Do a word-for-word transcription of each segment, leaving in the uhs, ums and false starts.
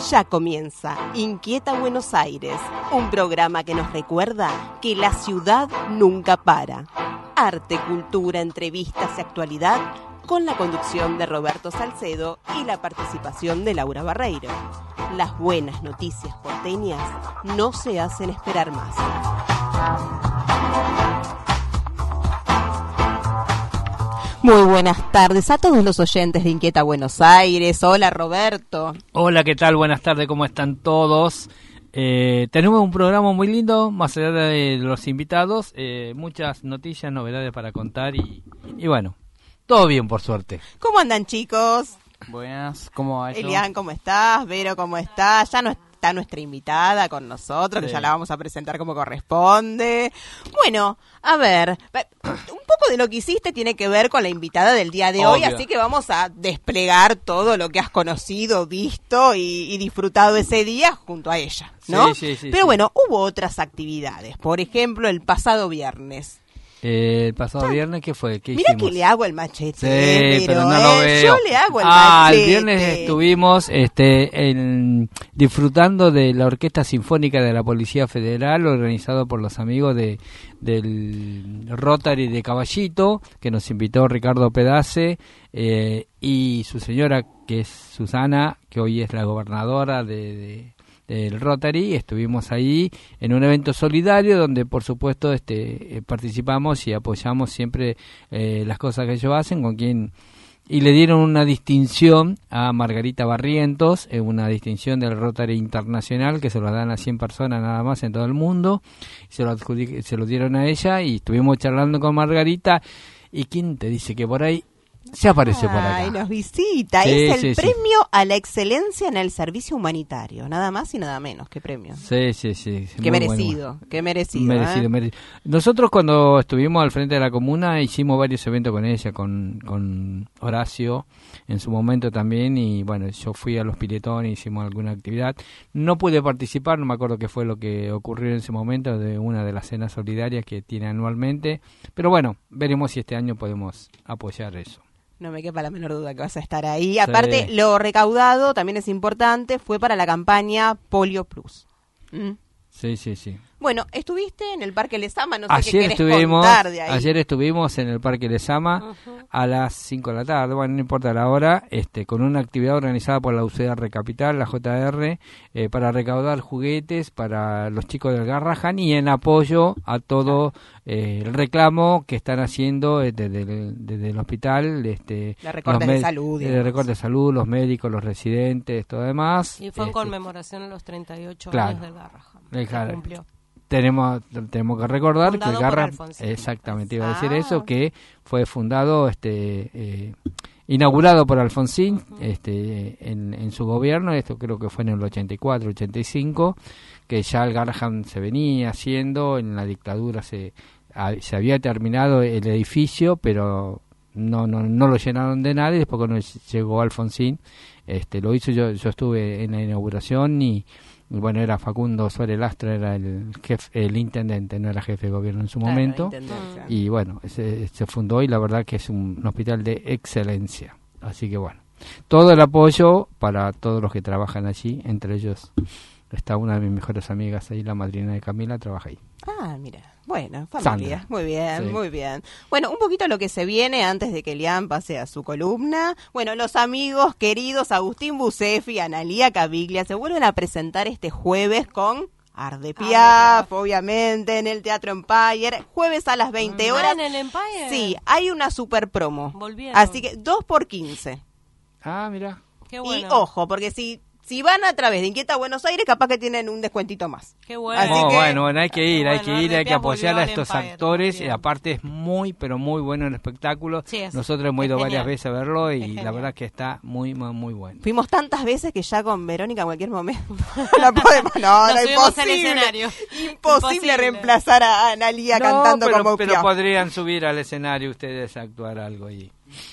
Ya comienza Inquieta Buenos Aires, un programa que nos recuerda que la ciudad nunca para. Arte, cultura, entrevistas y actualidad, con la conducción de Roberto Salcedo y la participación de Laura Barreiro. Las buenas noticias porteñas no se hacen esperar más. Muy buenas tardes a todos los oyentes de Inquieta Buenos Aires. Hola, Roberto. Hola, ¿qué tal? Buenas tardes, ¿cómo están todos? Eh, tenemos un programa muy lindo, más allá de los invitados, eh, muchas noticias, novedades para contar y, y bueno, todo bien por suerte. ¿Cómo andan, chicos? Buenas, ¿cómo va eso? Elian, ¿cómo estás? Vero, ¿cómo estás? Ya no está nuestra invitada con nosotros, sí, que ya la vamos a presentar como corresponde. Bueno, a ver, un poco de lo que hiciste tiene que ver con la invitada del día de Obvio. hoy, así que vamos a desplegar todo lo que has conocido, visto y, y disfrutado ese día junto a ella, ¿no? Sí, sí, sí. Pero sí. bueno, hubo otras actividades, por ejemplo, el pasado viernes. Eh, el pasado viernes, ¿qué fue? ¿Qué Mira hicimos? que le hago el machete. Sí, pero no eh, lo veo. Yo le hago el ah, machete. El viernes estuvimos este, en, disfrutando de la Orquesta Sinfónica de la Policía Federal, organizado por los amigos de del Rotary de Caballito, que nos invitó Ricardo Pedace, eh, y su señora, que es Susana, que hoy es la gobernadora de... de del Rotary. Estuvimos ahí en un evento solidario donde por supuesto este eh, participamos y apoyamos siempre eh, las cosas que ellos hacen, con quien y le dieron una distinción a Margarita Barrientos, eh, una distinción del Rotary Internacional que se lo dan a cien personas nada más en todo el mundo, se lo, adjudic- se lo dieron a ella y estuvimos charlando con Margarita. ¿Y quién te dice que por ahí se apareció por acá? Ay, nos visita. Sí, es el sí, premio sí. a la excelencia en el servicio humanitario. Nada más y nada menos. ¿Qué premio? Sí, sí, sí. Qué muy merecido, bueno. qué merecido. Merecido, ¿eh? merecido. Nosotros cuando estuvimos al frente de la comuna hicimos varios eventos con ella, con, con Horacio en su momento también. Y bueno, yo fui a los piletones, hicimos alguna actividad. No pude participar, no me acuerdo qué fue lo que ocurrió en ese momento de una de las cenas solidarias que tiene anualmente. Pero bueno, veremos si este año podemos apoyar eso. No me quepa la menor duda que vas a estar ahí. Aparte, sí. Lo recaudado también es importante, fue para la campaña Polio Plus. ¿Mm? Sí, sí, sí. Bueno, estuviste en el Parque Lezama, no sé ayer qué querés estuvimos, contar de ahí. Ayer estuvimos en el Parque Lezama uh-huh. a las cinco de la tarde, bueno, no importa la hora, este, con una actividad organizada por la U C R Capital, la J R, eh, para recaudar juguetes para los chicos del Garrahan y en apoyo a todo eh, el reclamo que están haciendo desde, desde, desde el hospital. Este, la recorte de salud. El recorte de salud, los médicos, los residentes, todo demás. Y fue en este, conmemoración a los treinta y ocho claro, años del Garrahan. Claro. Cumplió. Tenemos tenemos que recordar fundado que el Garra Alfonsín. Exactamente, iba a ah. decir eso, que fue fundado, este eh, inaugurado por Alfonsín uh-huh. este en, en su gobierno. Esto creo que fue en el ochenta y cuatro, ochenta y cinco, que ya el Garrahan se venía haciendo, en la dictadura se, a, se había terminado el edificio, pero no no no lo llenaron de nada, y después cuando llegó Alfonsín, este lo hizo. Yo yo estuve en la inauguración y bueno, era Facundo Suárez Lastra, era el jefe, el intendente, no era jefe de gobierno en su claro, momento. Y bueno, se, se fundó y la verdad que es un, un hospital de excelencia. Así que bueno, todo el apoyo para todos los que trabajan allí, entre ellos está una de mis mejores amigas ahí, la madrina de Camila, trabaja ahí. Ah, mira. Bueno, familia. Sandra. Muy bien, sí. muy bien. Bueno, un poquito lo que se viene antes de que Elian pase a su columna. Bueno, los amigos queridos Agustín Bucefi y Analía Caviglia se vuelven a presentar este jueves con Arde Piaf, obviamente, en el Teatro Empire. Jueves a las veinte horas. ¿En el Empire? Sí, hay una super promo. Volvieron. Así que dos por quince. Ah, mira. Qué bueno. Y ojo, porque si... Si van a través de Inquieta Buenos Aires, capaz que tienen un descuentito más. Qué bueno. Así Oh, que, bueno, bueno, hay que ir, hay bueno, que ir, hay que apoyar a estos Empire, actores. Y aparte es muy, pero muy bueno el espectáculo. Sí, es, Nosotros hemos ido es varias genial. veces a verlo y Es la genial. verdad que está muy, muy, muy bueno. Fuimos tantas veces que ya con Verónica en cualquier momento la podemos... No, Nos no, subimos al imposible. escenario. Imposible, Imposible. reemplazar a Analía No, cantando pero, como pero Piaf. podrían subir al escenario ustedes a actuar algo ahí.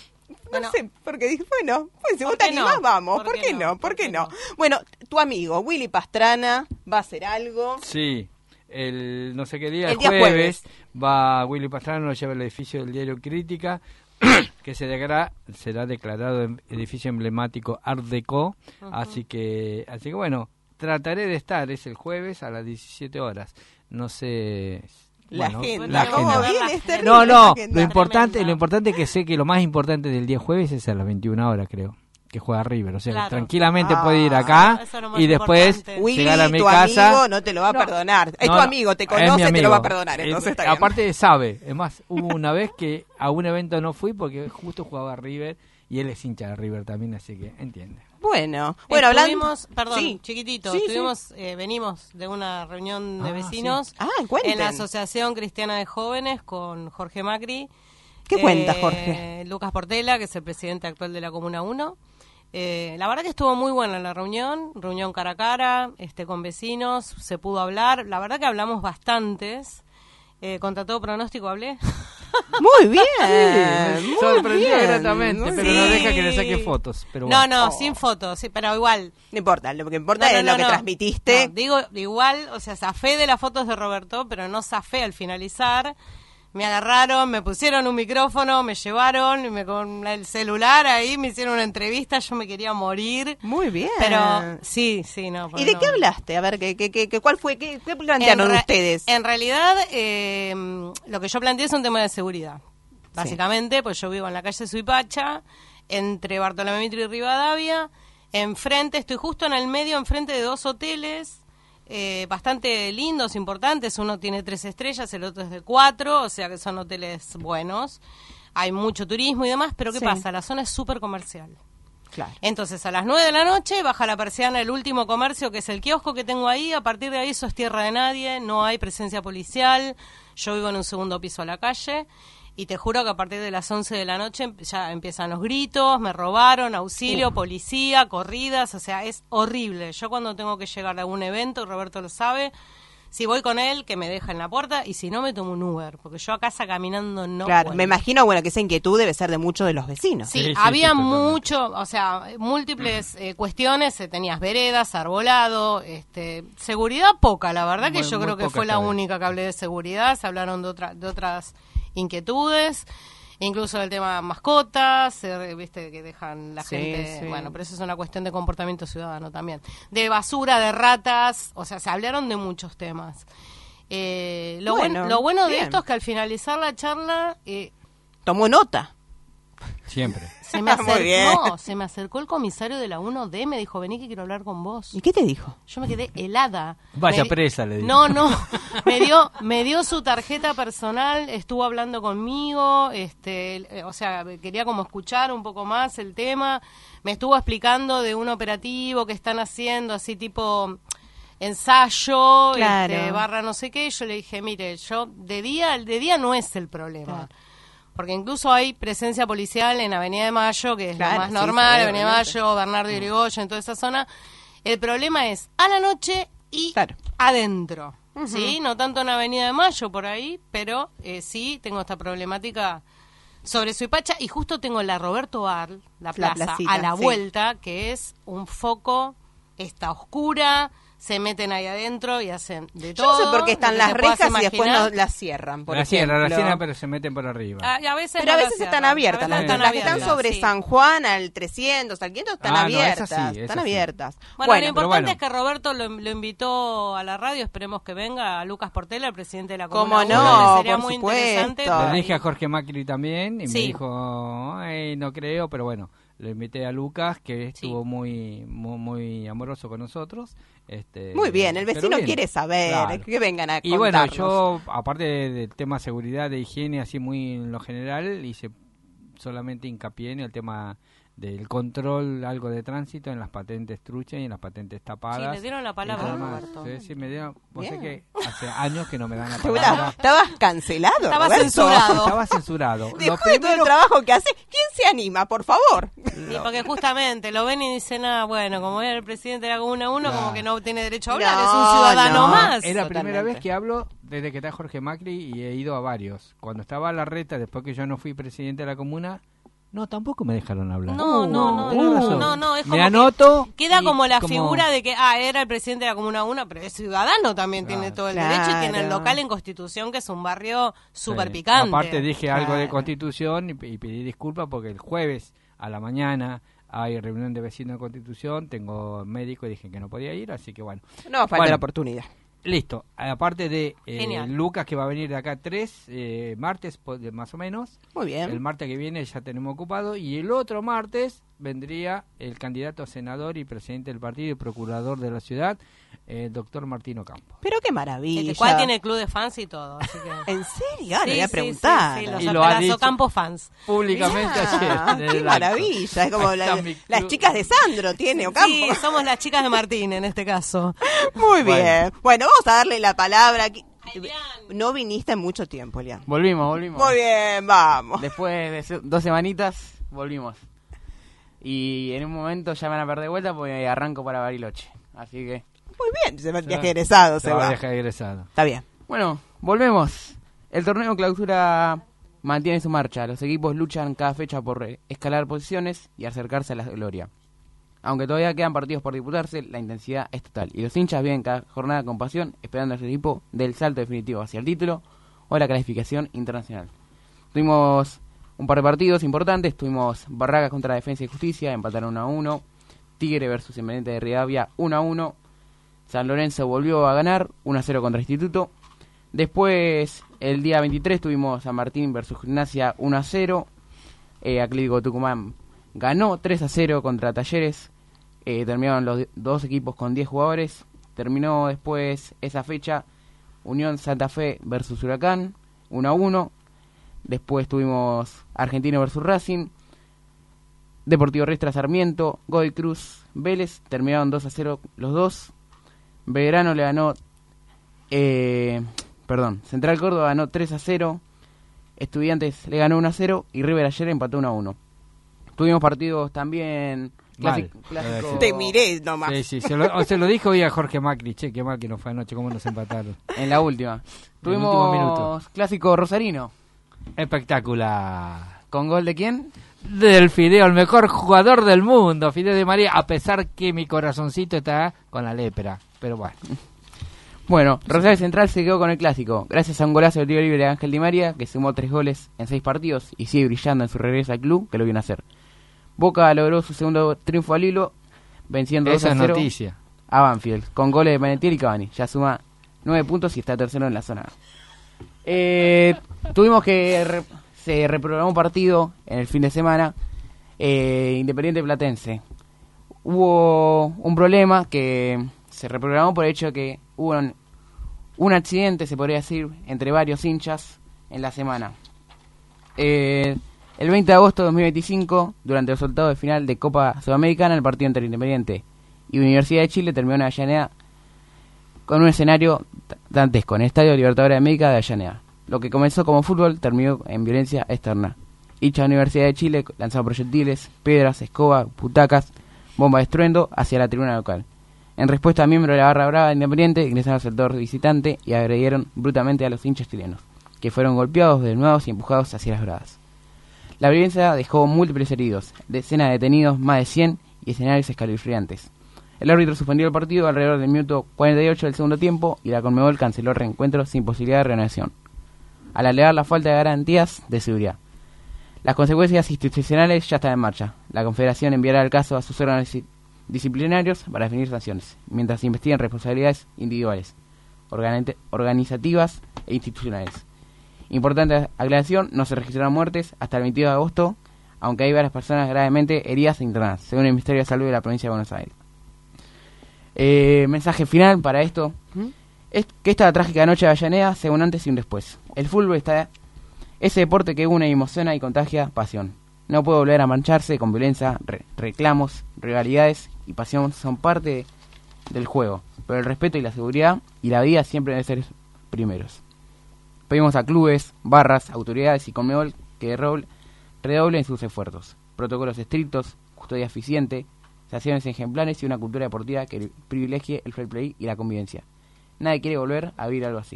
No Bueno, sé, porque dije, bueno, pues si ¿por vos te qué no? animás, vamos. ¿Por ¿Por qué qué no? no? ¿Por ¿Por qué qué no? no? Bueno, tu amigo Willy Pastrana va a hacer algo. Sí, el no sé qué día, El el día jueves, jueves. va Willy Pastrana, nos lleva al edificio del diario Crítica que se degra- será declarado em- edificio emblemático Art Deco, uh-huh. así que así que bueno, trataré de estar, es el jueves a las diecisiete horas, no sé... La bueno, agenda, la ¿cómo agenda. viene? Es terrible No, la no, agenda. lo importante, Tremenda. lo importante es que sé que lo más importante del día jueves es a las veintiuna horas, creo, que juega River, o sea, Claro. tranquilamente Ah, puede ir acá eso es lo más y después importante. Willy, llegar a mi tu casa. amigo no te lo va a No, perdonar. Es no, tu no, amigo, te es mi conoce, te amigo. lo va a perdonar. Eh, Entonces está bien. aparte sabe, es más, hubo una vez que a un evento no fui porque justo jugaba River y él es hincha de River también, así que entiende. Bueno, bueno, hablando... Estuvimos, perdón, Sí. chiquitito, Sí, sí. estuvimos, eh, venimos de una reunión de Ah, vecinos Ah, cuenten. en la Asociación Cristiana de Jóvenes con Jorge Macri. ¿Qué cuenta, eh, Jorge? Lucas Portela, que es el presidente actual de la Comuna uno. Eh, la verdad que estuvo muy buena la reunión, reunión cara a cara, este, con vecinos, se pudo hablar. La verdad que hablamos bastantes. Eh, contra todo pronóstico hablé. Muy bien. Me muy sorprendió bien, gratamente, muy pero bien. no deja que le saque fotos. Pero No, bueno. no, Oh. sin fotos, sí, pero igual. No importa, lo que importa No, no, es no, lo que no. transmitiste. No, digo, igual, o sea, zafé de las fotos de Roberto, pero no zafé al finalizar. Me agarraron, me pusieron un micrófono, me llevaron y me, con el celular ahí me hicieron una entrevista, yo me quería morir. Muy bien. Pero sí, sí, no. ¿Y porque de no. qué hablaste? A ver, ¿qué, qué, qué, qué- ¿cuál fue? ¿Qué, qué plantearon En re- ustedes? En realidad, eh, lo que yo planteé es un tema de seguridad. Básicamente, pues yo vivo en la calle Suipacha, entre Bartolomé Mitre y Rivadavia. Enfrente, estoy justo en el medio, enfrente de dos hoteles eh, bastante lindos, importantes. Uno tiene tres estrellas, el otro es de cuatro, o sea que son hoteles buenos. Hay mucho turismo y demás, pero ¿qué Sí. pasa? La zona es súper comercial. Claro. Entonces, a las nueve de la noche baja la persiana el último comercio, que es el kiosco que tengo ahí. A partir de ahí eso es tierra de nadie, no hay presencia policial. Yo vivo en un segundo piso a la calle. Y te juro que a partir de las once de la noche em- ya empiezan los gritos, me robaron, auxilio, policía, corridas, o sea, es horrible. Yo cuando tengo que llegar a algún evento, Roberto lo sabe, si voy con él, que me deja en la puerta, y si no, me tomo un Uber, porque yo a casa caminando no claro, puedo. me imagino, bueno, que esa inquietud debe ser de muchos de los vecinos. Sí, Sí, sí, había sí, totalmente. mucho, o sea, múltiples eh, cuestiones, eh, tenías veredas, arbolado, este, seguridad poca, la verdad que Muy- yo muy creo que poca fue la esta vez. única que hablé de seguridad, se hablaron de, otra, de otras inquietudes, incluso del tema mascotas, eh, viste que dejan la Sí, gente, sí. bueno, pero eso es una cuestión de comportamiento ciudadano también, de basura, de ratas, o sea, se hablaron de muchos temas. Eh, lo, Bueno, buen- lo bueno de bien. esto es que al finalizar la charla... Eh, Tomó nota. Siempre. Se me, Muy bien. acercó, se me acercó el comisario de la uno D, me dijo, vení que quiero hablar con vos. ¿Y qué te dijo? Yo me quedé helada. Vaya Me di- presa, le dijo. No, no, me dio, me dio su tarjeta personal, estuvo hablando conmigo, este, eh, o sea, quería como escuchar un poco más el tema, me estuvo explicando de un operativo que están haciendo, así tipo ensayo, Claro. este, barra no sé qué, y yo le dije, mire, yo de día, de día no es el problema. Claro. Porque incluso hay presencia policial en Avenida de Mayo, que es Claro, lo más sí, normal, sí, Avenida de obviamente. Mayo, Bernardo Irigoyen, en toda esa zona. El problema es a la noche y Claro. adentro, Ujú. ¿sí? No tanto en Avenida de Mayo por ahí, pero eh, sí tengo esta problemática sobre Suipacha y justo tengo la Roberto Arl, la La plaza, placita, a la sí. vuelta, que es un foco, está oscura, se meten ahí adentro y hacen de Yo todo. no sé por qué están lo que las te puedas rejas y después no imaginar. las cierran, por la cierran, la ejemplo. cierran, pero se meten por arriba. Ah, y a veces Pero a no veces las están cierran, abiertas, a las, veces las que están abiertas, sobre sí. San Juan al trescientos, al quinientos están Ah, no, esas abiertas, sí, están esas sí. abiertas. Bueno, lo pero importante bueno. es que Roberto lo, lo invitó a la radio, esperemos que venga a Lucas Portela, el presidente de la ¿Cómo Comuna no? uno, que sería Por muy supuesto. interesante. Le para- dije a Jorge Macri también y Sí. me dijo, ay, no creo, pero bueno, le invité a Lucas, que estuvo Sí. muy, muy muy amoroso con nosotros. Este, Muy bien, el pero vecino bien, quiere saber, claro. que vengan a Y bueno, contarnos. yo, aparte de- del tema seguridad, de higiene, así muy en lo general, hice solamente hincapié en el tema del control, algo de tránsito en las patentes truchas y en las patentes tapadas. Sí, le dieron la palabra Y a nada más. Roberto. Sí, sí, me dieron, vos sé Bien. que hace años que no me dan la Te- palabra. Estabas cancelado, Estaba Roberto. censurado. Estaba censurado. Lo Después de todo el primero- trabajo que hace, ¿quién se anima, por favor? Y porque justamente lo ven y dicen, ah, bueno, como era el presidente de la Comuna uno, Claro. como que no tiene derecho a hablar, No, es un ciudadano no. más. Es la primera Totalmente. vez que hablo desde que está Jorge Macri y he ido a varios. Cuando estaba Larreta, después que yo no fui presidente de la comuna, no, tampoco me dejaron hablar. No, Uh, no, no, tenés no, razón. no, no, es me como anoto. que queda y como la como- figura de que, ah, era el presidente de la Comuna uno, pero es ciudadano también, Claro. tiene todo el Claro. derecho y tiene el local en Constitución, que es un barrio súper Sí. picante. Aparte dije algo de Claro. Constitución y, y pedí disculpas porque el jueves a la mañana hay reunión de vecinos de Constitución, tengo médico y dije que no podía ir, así que bueno. No, falta Bueno. la oportunidad. Listo, aparte de eh, Genial. Lucas que va a venir de acá tres eh, martes po- de- más o menos. Muy bien. El martes que viene ya tenemos ocupado y el otro martes vendría el candidato a senador y presidente del partido y procurador de la ciudad, el doctor Martino Campo. Pero qué El maravilla. cual tiene club de fans y todo, así que... ¿En serio? Ahora Sí, voy a sí, preguntar. sí, sí, los Y lo ha dicho. Campo fans. Públicamente Mirá, ayer. en qué el acto. maravilla. Es como Ahí la- está mi las club. chicas de Sandro tiene Ocampo. Sí, somos las chicas de Martín en este caso. Muy Bueno. bien. Bueno, vamos a darle la palabra. aquí. Elian. No viniste mucho tiempo, Elian. Volvimos, volvimos. Muy bien, vamos. Después de se- dos semanitas, volvimos. Y en un momento ya me van a perder de vuelta porque arranco para Bariloche. Así que, Muy bien. Se va el viaje egresado, se Se va va. a dejar egresado. Está bien. bueno, volvemos. El torneo clausura mantiene su marcha. Los equipos luchan cada fecha por eh, escalar posiciones y acercarse a la gloria. Aunque todavía quedan partidos por disputarse, la intensidad es total. Y los hinchas viven cada jornada con pasión, esperando al equipo del salto definitivo hacia el título o la clasificación internacional. Tuvimos un par de partidos importantes. Tuvimos Barracas contra Defensa y Justicia, empataron uno a uno. Tigre versus Independiente de Rivadavia, uno a uno. San Lorenzo volvió a ganar, uno a cero contra Instituto. Después, el día veintitrés, tuvimos San Martín versus Gimnasia, uno a cero. Eh, Atlético Tucumán ganó tres a cero contra Talleres. Eh, terminaron los dos equipos con diez jugadores. Terminó después esa fecha Unión Santa Fe versus Huracán, uno a uno. Después tuvimos Argentino versus Racing, Deportivo Riestra Sarmiento, Godoy Cruz, Vélez. Terminaron dos a cero los dos. Belgrano le ganó, eh, perdón, Central Córdoba ganó tres a cero. Estudiantes le ganó uno a cero y River ayer empató uno a uno. Tuvimos partidos también Mal. clasi- clásicos- Te miré nomás. Sí, sí, se lo, o se lo dijo hoy a Jorge Macri, che, qué mal que nos fue anoche, cómo nos empataron. en la última. En el último Tuvimos minuto. clásico rosarino. Espectacular. ¿Con gol de quién? Del Fideo, el mejor jugador del mundo, Fideo de María, a pesar que mi corazoncito está con la lepra. Pero bueno, Bueno, Rosario Central se quedó con el clásico, gracias a un golazo de tiro libre de Ángel Di María, que sumó tres goles en seis partidos y sigue brillando en su regreso al club, que lo viene a hacer. Boca logró su segundo triunfo al hilo, venciendo dos esa a es cero noticia. a Banfield, con goles de Panettiere y Cavani. Ya suma nueve puntos y está tercero en la zona. Eh, tuvimos que... Re- se reprogramó un partido en el fin de semana, eh, Independiente Platense. Hubo un problema que se reprogramó por el hecho de que hubo un, un accidente, se podría decir, entre varios hinchas en la semana. Eh, el veinte de agosto de dos mil veinticinco, durante el resultado de final de Copa Sudamericana, el partido entre Independiente y Universidad de Chile terminó en Avellaneda con un escenario dantesco en el Estadio Libertadores de América de Avellaneda. Lo que comenzó como fútbol terminó en violencia externa. Hinchas de la Universidad de Chile lanzaron proyectiles, piedras, escobas, butacas, bombas de estruendo hacia la tribuna local. En respuesta a miembros de la barra brava de Independiente, ingresaron al sector visitante y agredieron brutalmente a los hinchas chilenos, que fueron golpeados, desnudados y empujados hacia las gradas. La violencia dejó múltiples heridos, decenas de detenidos, más de cien y escenarios escalofriantes. El árbitro suspendió el partido alrededor del minuto cuarenta y ocho del segundo tiempo y la Conmebol canceló el reencuentro sin posibilidad de reanudación, al alegar la falta de garantías de seguridad. Las consecuencias institucionales ya están en marcha. La Confederación enviará el caso a sus órganos disciplinarios para definir sanciones, mientras se investigan responsabilidades individuales, organi- organizativas e institucionales. Importante aclaración, no se registraron muertes hasta el veintidós de agosto, aunque hay varias personas gravemente heridas e internadas, según el Ministerio de Salud de la Provincia de Buenos Aires. Eh, mensaje final para esto. Es que esta trágica noche de Avellaneda sea un antes y un después. El fútbol está ese deporte que une, emociona y contagia pasión. No puede volver a mancharse con violencia, re- reclamos, rivalidades y pasión son parte del juego, pero el respeto y la seguridad y la vida siempre deben ser primeros. Pedimos a clubes, barras, autoridades y Conmebol que redoble- redoblen sus esfuerzos. Protocolos estrictos, custodia eficiente, sanciones ejemplares y una cultura deportiva que privilegie el fair play y la convivencia. Nadie quiere volver a vivir algo así.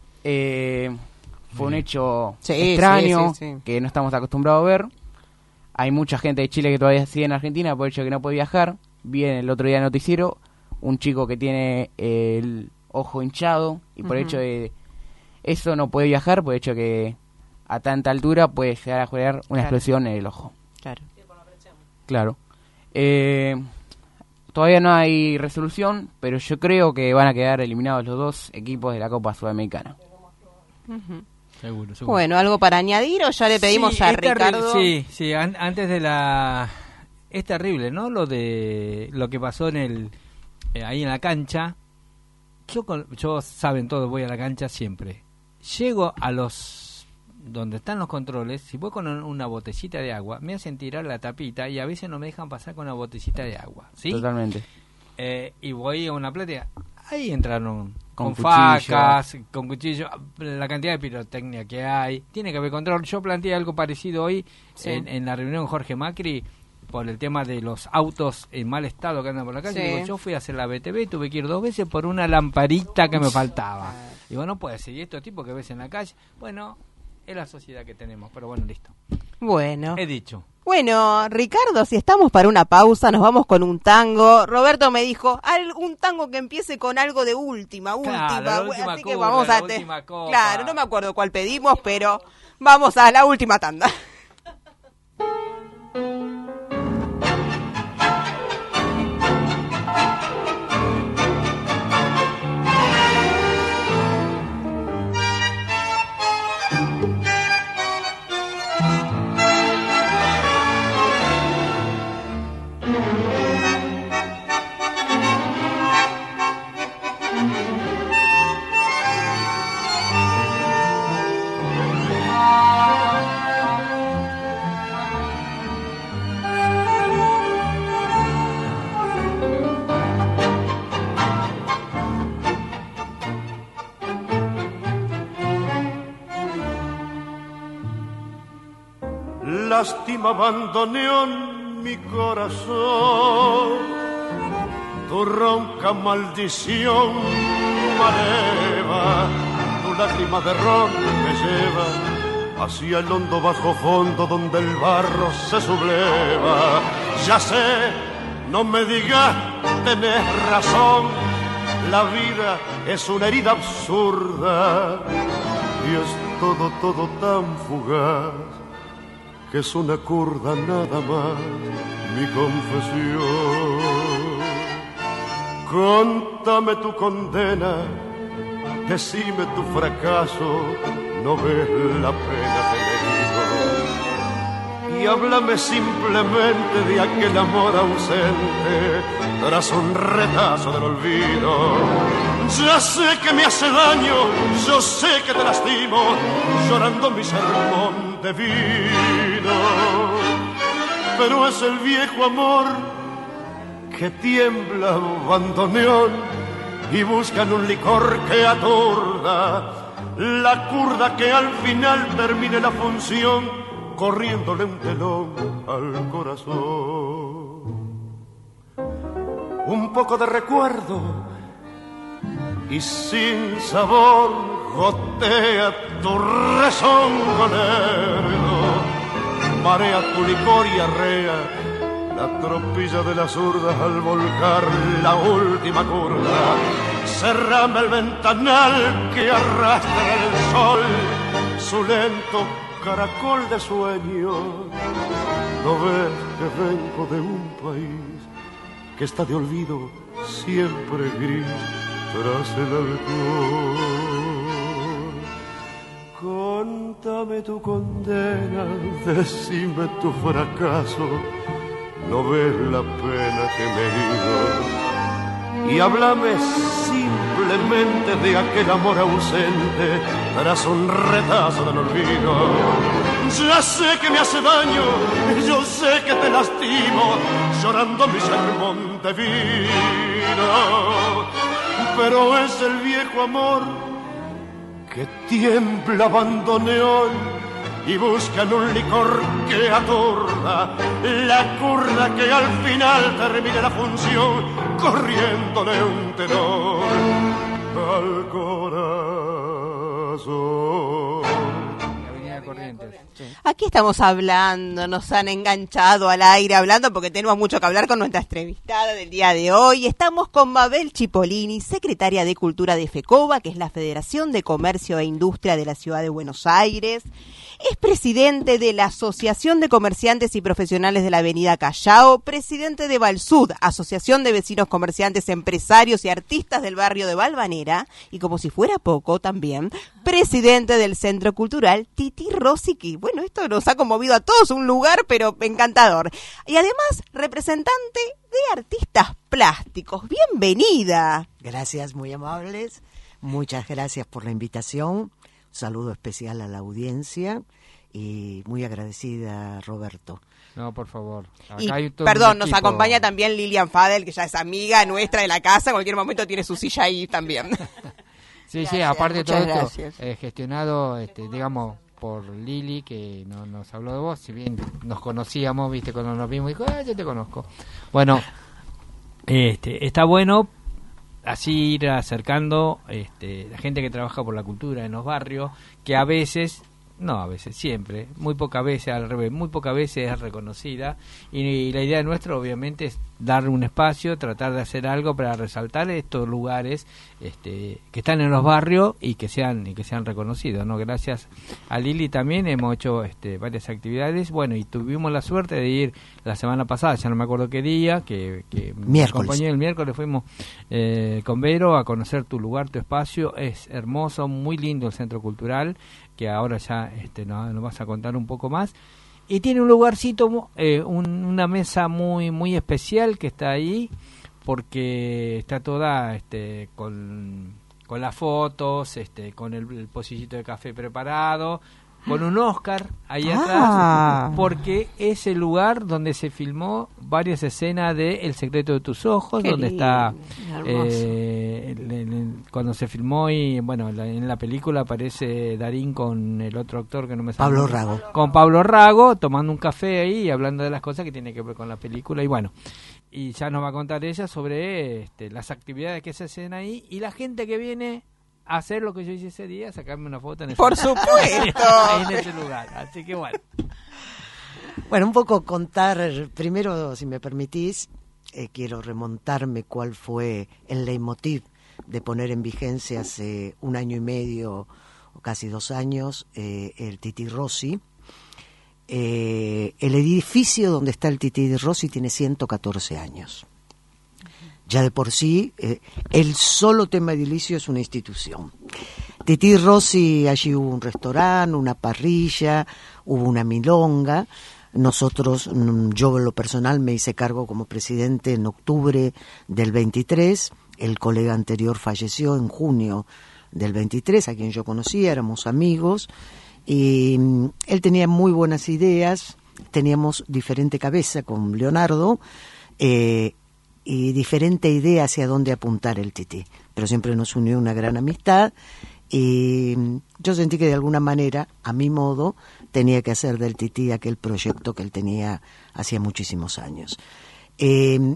Eh, fue un hecho Sí, extraño sí, sí, sí. que no estamos acostumbrados a ver. hay mucha gente de Chile que todavía sigue en Argentina por el hecho de que no puede viajar. Vi en el otro día en el noticiero un chico que tiene eh, el ojo hinchado y por el uh-huh. hecho de eso no puede viajar, por el hecho de que a tanta altura puede llegar a generar una claro. explosión en el ojo. Claro. Claro. Eh, todavía no hay resolución, pero yo creo que van a quedar eliminados los dos equipos de la Copa Sudamericana. Uh-huh. Seguro, seguro. Bueno, ¿algo para añadir o ya le pedimos sí, a es Ricardo? Terri- sí, sí, an- antes de la... Es terrible, ¿no? Lo de lo que pasó en el eh, ahí en la cancha. Yo, con, yo saben todos, voy a la cancha siempre. Llego a los... donde están los controles, si voy con una botellita de agua, me hacen tirar la tapita y a veces no me dejan pasar con una botellita de agua, ¿sí? Totalmente. Eh, y voy a una platea, ahí entraron con, con facas, con cuchillo, la cantidad de pirotecnia que hay, tiene que haber control. Yo planteé algo parecido hoy sí. en, en la reunión con Jorge Macri por el tema de los autos en mal estado que andan por la calle. Sí. Digo, yo fui a hacer la B T V, tuve que ir dos veces por una lamparita que me faltaba. Digo, no puede ser, y estos tipos que ves en la calle, bueno... es la sociedad que tenemos, pero bueno, listo. Bueno. He dicho. Bueno, Ricardo, si estamos para una pausa, nos vamos con un tango. Roberto me dijo, un tango que empiece con algo de última, última. Claro, la última así copa, que vamos a la te... última copa. Claro, no me acuerdo cuál pedimos, pero vamos a la última tanda. Lástima abandoneón mi corazón, tu ronca maldición maleva, tu lágrima de ron me lleva hacia el hondo bajo fondo donde el barro se subleva. Ya sé, no me digas, tenés razón, la vida es una herida absurda y es todo, todo tan fugaz que es una curda nada más mi confesión. Contame tu condena, decime tu fracaso, no ves la pena que me digo. Y háblame simplemente de aquel amor ausente tras un retazo del olvido. Ya sé que me hace daño, yo sé que te lastimo, llorando mi sermón de vino, pero es el viejo amor que tiembla bandoneón y buscan un licor que aturda la curda que al final termine la función corriéndole un telón al corazón. Un poco de recuerdo y sin sabor gotea tu rezongo lerdo, marea tu licor y arrea la tropilla de las zurdas al volcar la última curva. Cerrame el ventanal que arrastra el sol, su lento caracol de sueño. ¿No ves que vengo de un país que está de olvido siempre gris tras el alcohol? Contame tu condena, decime tu fracaso, no ves la pena que me he ido. Y háblame simplemente de aquel amor ausente tras un retazo del olvido. Ya sé que me hace daño, yo sé que te lastimo, llorando mi sermón de vino, pero es el viejo amor que tiembla bandoneón y buscan un licor que aturda la curda que al final termine la función corriéndole un tenor al corazón. Corrientes. Sí. Aquí estamos hablando, nos han enganchado al aire hablando porque tenemos mucho que hablar con nuestra entrevistada del día de hoy. Estamos con Mabel Cipollini, secretaria de Cultura de FECOBA, que es la Federación de Comercio e Industria de la Ciudad de Buenos Aires. Es presidente de la Asociación de Comerciantes y Profesionales de la Avenida Callao, presidente de Valsud, Asociación de Vecinos Comerciantes, Empresarios y Artistas del Barrio de Valvanera, y como si fuera poco también, presidente del Centro Cultural Tití Rossi, que bueno, esto nos ha conmovido a todos, un lugar pero encantador. Y además, representante de artistas plásticos. Bienvenida. Gracias, muy amables. Muchas gracias por la invitación. Un saludo especial a la audiencia y muy agradecida, Roberto. No, por favor. Acá Y, hay todo perdón, un nos equipo. acompaña también Lilian Fadel, que ya es amiga nuestra de la casa, en cualquier momento tiene su silla ahí también. Sí, Gracias, sí, aparte de todo muchas esto, gracias. eh, gestionado, este, digamos, por Lili, que no, nos habló de vos, si bien nos conocíamos, viste, cuando nos vimos, dijo, ah, yo te conozco. Bueno, este, está bueno así ir acercando este, la gente que trabaja por la cultura en los barrios, que a veces, no a veces, siempre, muy pocas veces, al revés, muy pocas veces es reconocida, y, y la idea nuestra obviamente es dar un espacio, tratar de hacer algo para resaltar estos lugares este, que están en los barrios y que sean y que sean reconocidos, ¿no? Gracias a Lili también hemos hecho este, varias actividades, bueno, y tuvimos la suerte de ir la semana pasada, ya no me acuerdo qué día, que, que me Miércoles. acompañé el miércoles, fuimos eh, con Vero a conocer tu lugar, tu espacio, es hermoso, muy lindo el Centro Cultural, que ahora ya este, nos, nos vas a contar un poco más. Y tiene un lugarcito, eh, un, una mesa muy muy especial que está ahí, porque está toda este, con, con las fotos, este, con el, el pocillito de café preparado, con un Oscar ahí Ah. atrás, porque es el lugar donde se filmó varias escenas de El secreto de tus ojos, Qué donde lindo, está hermoso. eh, el- el- el- cuando se filmó y bueno, la- en la película aparece Darín con el otro actor que no me sale Pablo el nombre. Rago. Con Pablo Rago, tomando un café ahí y hablando de las cosas que tienen que ver con la película y bueno, y ya nos va a contar ella sobre este, las actividades que se hacen ahí y la gente que viene a hacer lo que yo hice ese día, sacarme una foto en ese, Por supuesto. ahí en ese lugar, así que bueno. Bueno, un poco contar, primero, si me permitís, eh, quiero remontarme cuál fue el leitmotiv de poner en vigencia hace un año y medio o casi dos años eh, el Tití Rossi. Eh, el edificio donde está el Tití Rossi tiene ciento catorce años. Ya de por sí, eh, el solo tema edilicio es una institución. Tití Rossi, allí hubo un restaurante, una parrilla, hubo una milonga. Nosotros, mm, yo en lo personal me hice cargo como presidente en octubre del veintitrés. El colega anterior falleció en junio del veintitrés, a quien yo conocía, éramos amigos. Y mm, él tenía muy buenas ideas, teníamos diferente cabeza con Leonardo, eh, y diferente idea hacia dónde apuntar el Tití, pero siempre nos unió una gran amistad y yo sentí que de alguna manera, a mi modo, tenía que hacer del Tití aquel proyecto que él tenía hacía muchísimos años. Eh,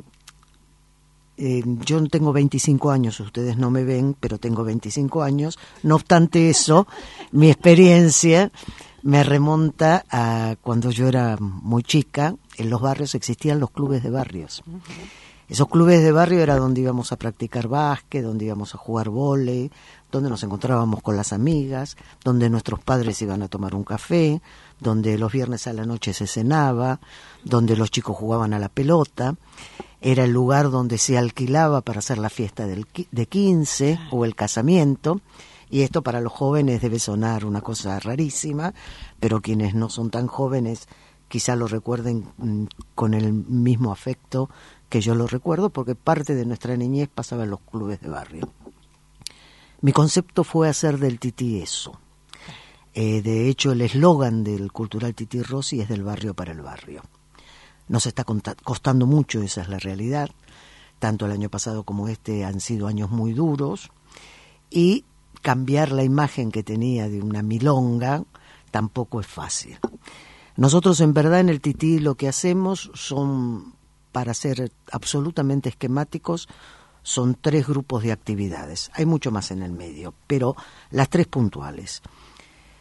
eh, yo no tengo veinticinco años, ustedes no me ven, pero tengo veinticinco años, no obstante eso, mi experiencia me remonta a cuando yo era muy chica, en los barrios existían los clubes de barrios. Esos clubes de barrio era donde íbamos a practicar básquet, donde íbamos a jugar vóley, donde nos encontrábamos con las amigas, donde nuestros padres iban a tomar un café, donde los viernes a la noche se cenaba, donde los chicos jugaban a la pelota. Era el lugar donde se alquilaba para hacer la fiesta del, de quince o el casamiento. Y esto para los jóvenes debe sonar una cosa rarísima, pero quienes no son tan jóvenes quizá lo recuerden mm, con el mismo afecto que yo lo recuerdo, porque parte de nuestra niñez pasaba en los clubes de barrio. Mi concepto fue hacer del Tití eso. Eh, de hecho, el eslogan del Cultural Tití Rossi es del barrio para el barrio. Nos está costando mucho, esa es la realidad. Tanto el año pasado como este han sido años muy duros. Y cambiar la imagen que tenía de una milonga tampoco es fácil. Nosotros, en verdad, en el Tití lo que hacemos son, para ser absolutamente esquemáticos, son tres grupos de actividades. Hay mucho más en el medio, pero las tres puntuales.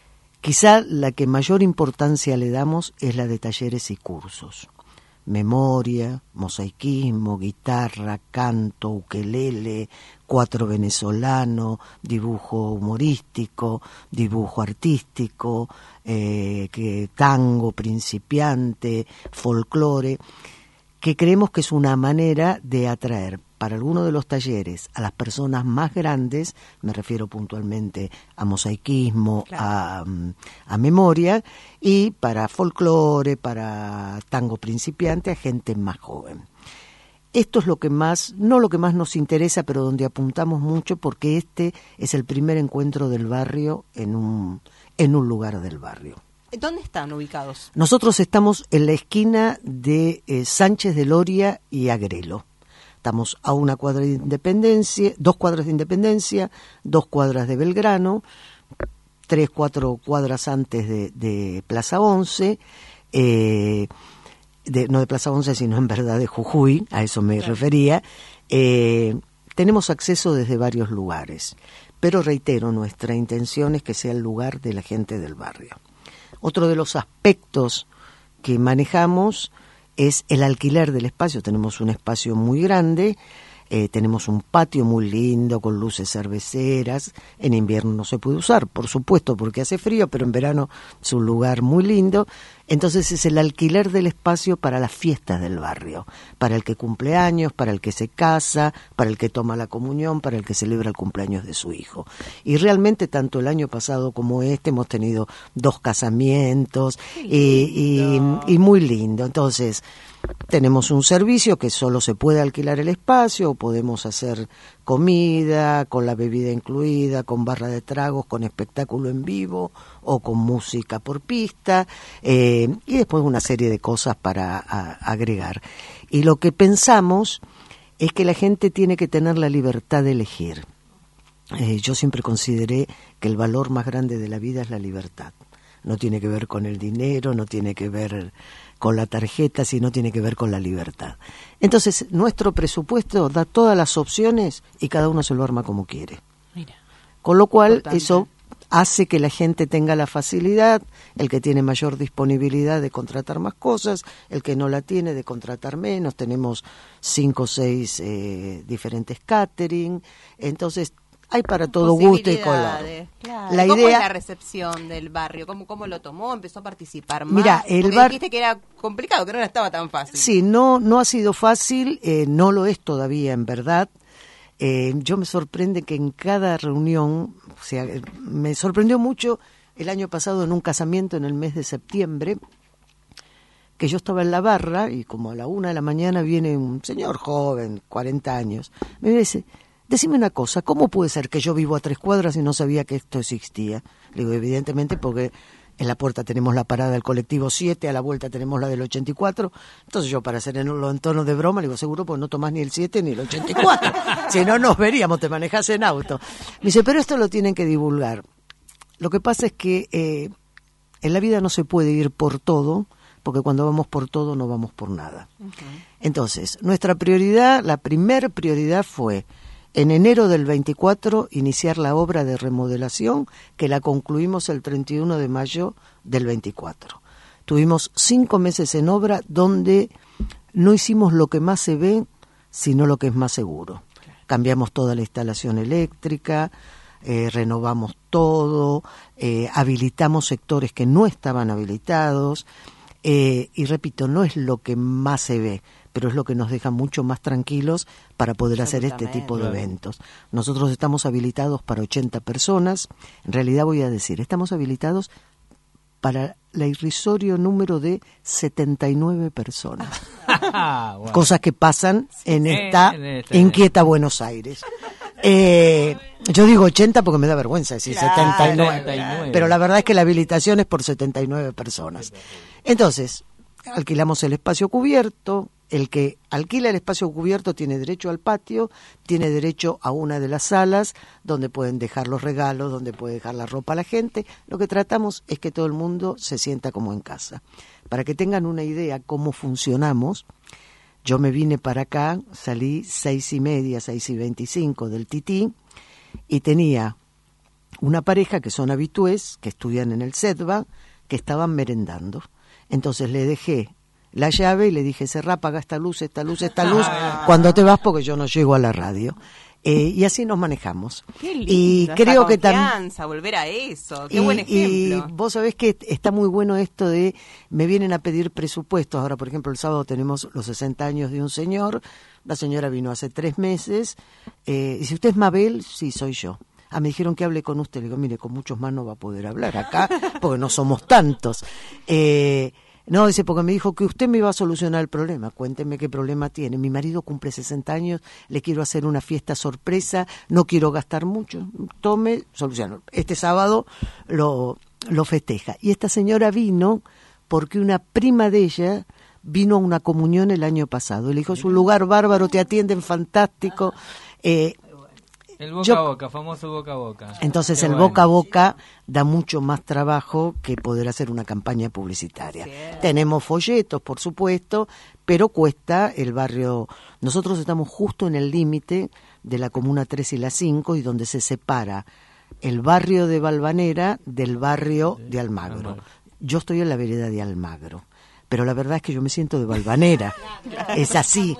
Quizá la que mayor importancia le damos es la de talleres y cursos. Memoria, mosaicismo, guitarra, canto, ukelele, cuatro venezolano, dibujo humorístico, dibujo artístico, eh, que tango principiante, folclore, que creemos que es una manera de atraer para alguno de los talleres a las personas más grandes, me refiero puntualmente a mosaicismo, claro. a, a memoria, y para folclore, para tango principiante, a gente más joven. Esto es lo que más, no lo que más nos interesa, pero donde apuntamos mucho, porque este es el primer encuentro del barrio en un, en un lugar del barrio. ¿Dónde están ubicados? Nosotros estamos en la esquina de eh, Sánchez de Loria y Agrelo. Estamos a una cuadra de Independencia, dos cuadras de Independencia, dos cuadras de Belgrano, tres, cuatro cuadras antes de, de Plaza Once, eh, de, no de Plaza Once, sino en verdad de Jujuy, a eso me claro. refería. Eh, tenemos acceso desde varios lugares, pero reitero, nuestra intención es que sea el lugar de la gente del barrio. Otro de los aspectos que manejamos es el alquiler del espacio. Tenemos un espacio muy grande, eh, tenemos un patio muy lindo con luces cerveceras. En invierno no se puede usar, por supuesto, porque hace frío, pero en verano es un lugar muy lindo. Entonces es el alquiler del espacio para las fiestas del barrio, para el que cumple años, para el que se casa, para el que toma la comunión, para el que celebra el cumpleaños de su hijo. Y realmente tanto el año pasado como este hemos tenido dos casamientos y, y, y muy lindo. Entonces tenemos un servicio que solo se puede alquilar el espacio, o podemos hacer comida, con la bebida incluida, con barra de tragos, con espectáculo en vivo o con música por pista, eh, y después una serie de cosas para a, agregar. Y lo que pensamos es que la gente tiene que tener la libertad de elegir. Eh, yo siempre consideré que el valor más grande de la vida es la libertad. No tiene que ver con el dinero, no tiene que ver con la tarjeta, sino tiene que ver con la libertad. Entonces, nuestro presupuesto da todas las opciones y cada uno se lo arma como quiere. Mira, con lo cual, importante. Eso hace que la gente tenga la facilidad, el que tiene mayor disponibilidad de contratar más cosas, el que no la tiene de contratar menos. Tenemos cinco o seis eh, diferentes catering, entonces hay para todo gusto y color. Claro. La ¿Cómo idea... es la recepción del barrio? ¿Cómo, cómo lo tomó? ¿Empezó a participar más? Mira, el Porque bar... dijiste que era complicado, que no estaba tan fácil. Sí, no, no ha sido fácil, eh, no lo es todavía en verdad. Eh, yo me sorprende que en cada reunión, o sea, me sorprendió mucho el año pasado en un casamiento en el mes de septiembre, que yo estaba en la barra y como a la una de la mañana viene un señor joven, cuarenta años, me dice... Decime una cosa, ¿cómo puede ser que yo vivo a tres cuadras y no sabía que esto existía? Le digo, evidentemente porque en la puerta tenemos la parada del colectivo siete, a la vuelta tenemos la del ochenta y cuatro. Entonces yo, para hacer en en tono de broma, le digo, seguro pues no tomás ni el siete ni el ochenta y cuatro. Si no nos veríamos, te manejás en auto. Me dice, pero esto lo tienen que divulgar. Lo que pasa es que eh, en la vida no se puede ir por todo, porque cuando vamos por todo no vamos por nada. Okay. Entonces, nuestra prioridad, la primer prioridad fue... En enero del veinticuatro iniciar la obra de remodelación, que la concluimos el treinta y uno de mayo del veinticuatro. Tuvimos cinco meses en obra donde no hicimos lo que más se ve, sino lo que es más seguro. Cambiamos toda la instalación eléctrica, eh, renovamos todo, eh, habilitamos sectores que no estaban habilitados, eh, y repito, no es lo que más se ve, pero es lo que nos deja mucho más tranquilos para poder hacer este tipo de eventos. Nosotros estamos habilitados para ochenta personas, en realidad voy a decir, estamos habilitados para el irrisorio número de setenta y nueve personas. Wow. Cosas que pasan en esta en este, inquieta Buenos Aires. Eh, yo digo ochenta porque me da vergüenza decir claro, setenta y nueve, setenta y nueve, pero la verdad es que la habilitación es por setenta y nueve personas. Entonces, alquilamos el espacio cubierto. El que alquila el espacio cubierto tiene derecho al patio, tiene derecho a una de las salas donde pueden dejar los regalos, donde puede dejar la ropa la gente. Lo que tratamos es que todo el mundo se sienta como en casa. Para que tengan una idea cómo funcionamos, yo me vine para acá, salí seis y media, seis y veinticinco del Tití y tenía una pareja que son habitués, que estudian en el SEDVA, que estaban merendando. Entonces le dejé la llave y le dije, cerrá, apaga esta luz, esta luz, esta luz, cuando te vas porque yo no llego a la radio. Eh, y así nos manejamos. Qué lindo, y creo que también volver a eso, qué y, buen ejemplo. Y vos sabés que está muy bueno esto de, me vienen a pedir presupuestos. Ahora, por ejemplo, el sábado tenemos los sesenta años de un señor, la señora vino hace tres meses, eh, y si usted es Mabel, sí, soy yo. Ah, me dijeron que hable con usted. Le digo, mire, con muchos más no va a poder hablar acá, porque no somos tantos. Eh, no, dice, porque me dijo que usted me iba a solucionar el problema. Cuénteme qué problema tiene. Mi marido cumple sesenta años, le quiero hacer una fiesta sorpresa, no quiero gastar mucho. Tome, soluciono. Este sábado lo, lo festeja. Y esta señora vino porque una prima de ella vino a una comunión el año pasado. Le dijo, es un lugar bárbaro, te atienden fantástico. Eh, El boca Yo, a boca, famoso boca a boca. Entonces Qué el bueno. boca a boca da mucho más trabajo que poder hacer una campaña publicitaria. Cierto. Tenemos folletos, por supuesto, pero cuesta el barrio. Nosotros estamos justo en el límite de la Comuna tres y la cinco y donde se separa el barrio de Valvanera del barrio de Almagro. Yo estoy en la vereda de Almagro, pero la verdad es que yo me siento de Valvanera. Es así.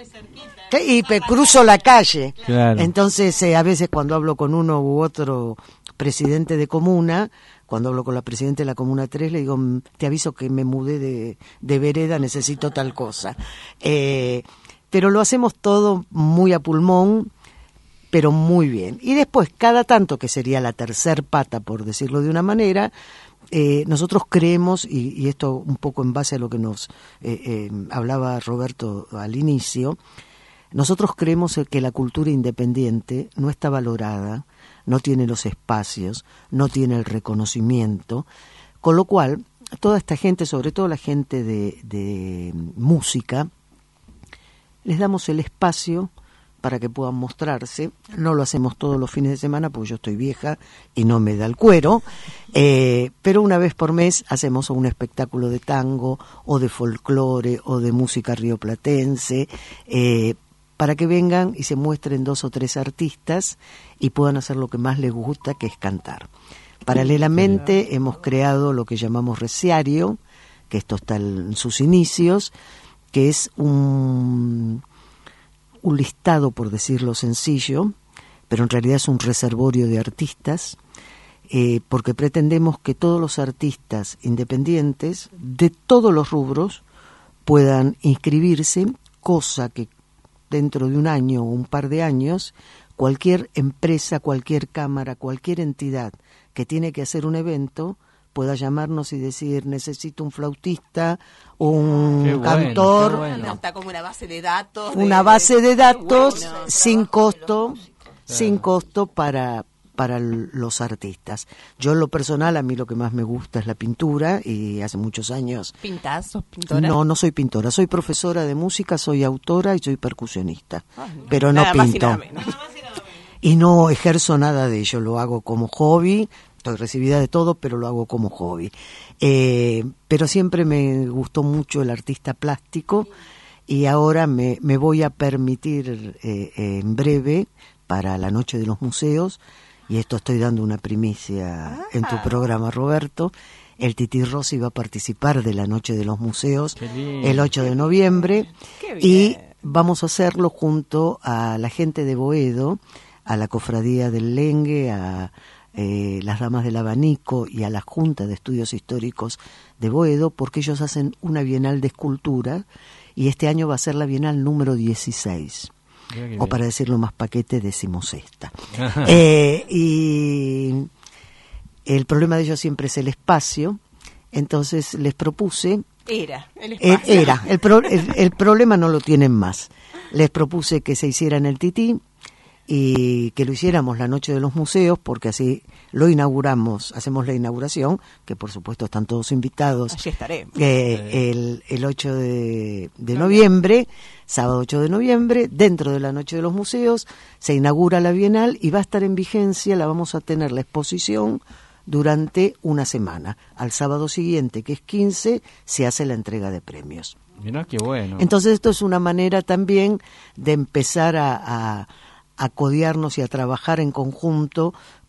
Y pe- cruzo la calle. Claro. Entonces, eh, a veces cuando hablo con uno u otro presidente de comuna, cuando hablo con la presidenta de la Comuna tres, le digo, "Mm, te aviso que me mudé de, de vereda, necesito tal cosa. Eh, pero lo hacemos todo muy a pulmón, pero muy bien. Y después, cada tanto, que sería la tercer pata, por decirlo de una manera, eh, nosotros creemos, y, y esto un poco en base a lo que nos eh, eh, hablaba Roberto al inicio, nosotros creemos que la cultura independiente no está valorada, no tiene los espacios, no tiene el reconocimiento, con lo cual toda esta gente, sobre todo la gente de, de música, les damos el espacio para que puedan mostrarse. No lo hacemos todos los fines de semana porque yo estoy vieja y no me da el cuero, eh, pero una vez por mes hacemos un espectáculo de tango o de folclore o de música rioplatense, eh, para que vengan y se muestren dos o tres artistas y puedan hacer lo que más les gusta, que es cantar. Paralelamente hemos creado lo que llamamos Reciario, que esto está en sus inicios, que es un, un listado, por decirlo sencillo, pero en realidad es un reservorio de artistas, eh, porque pretendemos que todos los artistas independientes de todos los rubros puedan inscribirse, cosa que dentro de un año o un par de años, cualquier empresa, cualquier cámara, cualquier entidad que tiene que hacer un evento pueda llamarnos y decir, necesito un flautista, un Qué bueno, cantor, qué bueno. Está como una base de datos. una de- base de datos Qué bueno. sin costo, sin costo para para l- los artistas. Yo en lo personal, a mí lo que más me gusta es la pintura, y hace muchos años... ¿Pintás? ¿Sos pintora? No, no soy pintora, soy profesora de música, soy autora y soy percusionista, Ah, pero no nada más y pinto. nada menos. Y no ejerzo nada de ello, lo hago como hobby, estoy recibida de todo, pero lo hago como hobby. Eh, pero siempre me gustó mucho el artista plástico, y ahora me, me voy a permitir eh, eh, en breve, para la Noche de los Museos, y esto estoy dando una primicia Ah. en tu programa, Roberto, el Titi Rossi va a participar de la Noche de los Museos Qué lindo. el ocho de noviembre, Qué y bien. vamos a hacerlo junto a la gente de Boedo, a la Cofradía del Lengue, a eh, las Damas del Abanico y a la Junta de Estudios Históricos de Boedo, porque ellos hacen una bienal de escultura, y este año va a ser la bienal número dieciséis. Mira qué O bien. para decirlo más paquete, decimosexta. eh, y el problema de ellos siempre es el espacio, entonces les propuse, Era, el eh, espacio. era, el, pro- el, el problema no lo tienen más, les propuse que se hiciera en el Tití y que lo hiciéramos la Noche de los Museos, porque así lo inauguramos, hacemos la inauguración, que por supuesto están todos invitados, Allí estaremos. eh, el, el ocho de, de noviembre, sábado ocho de noviembre, dentro de la Noche de los Museos, se inaugura la Bienal y va a estar en vigencia, la vamos a tener la exposición durante una semana. Al sábado siguiente, que es quince, se hace la entrega de premios. Mirá qué bueno. Entonces esto es una manera también de empezar a, a, a codearnos y a trabajar en conjunto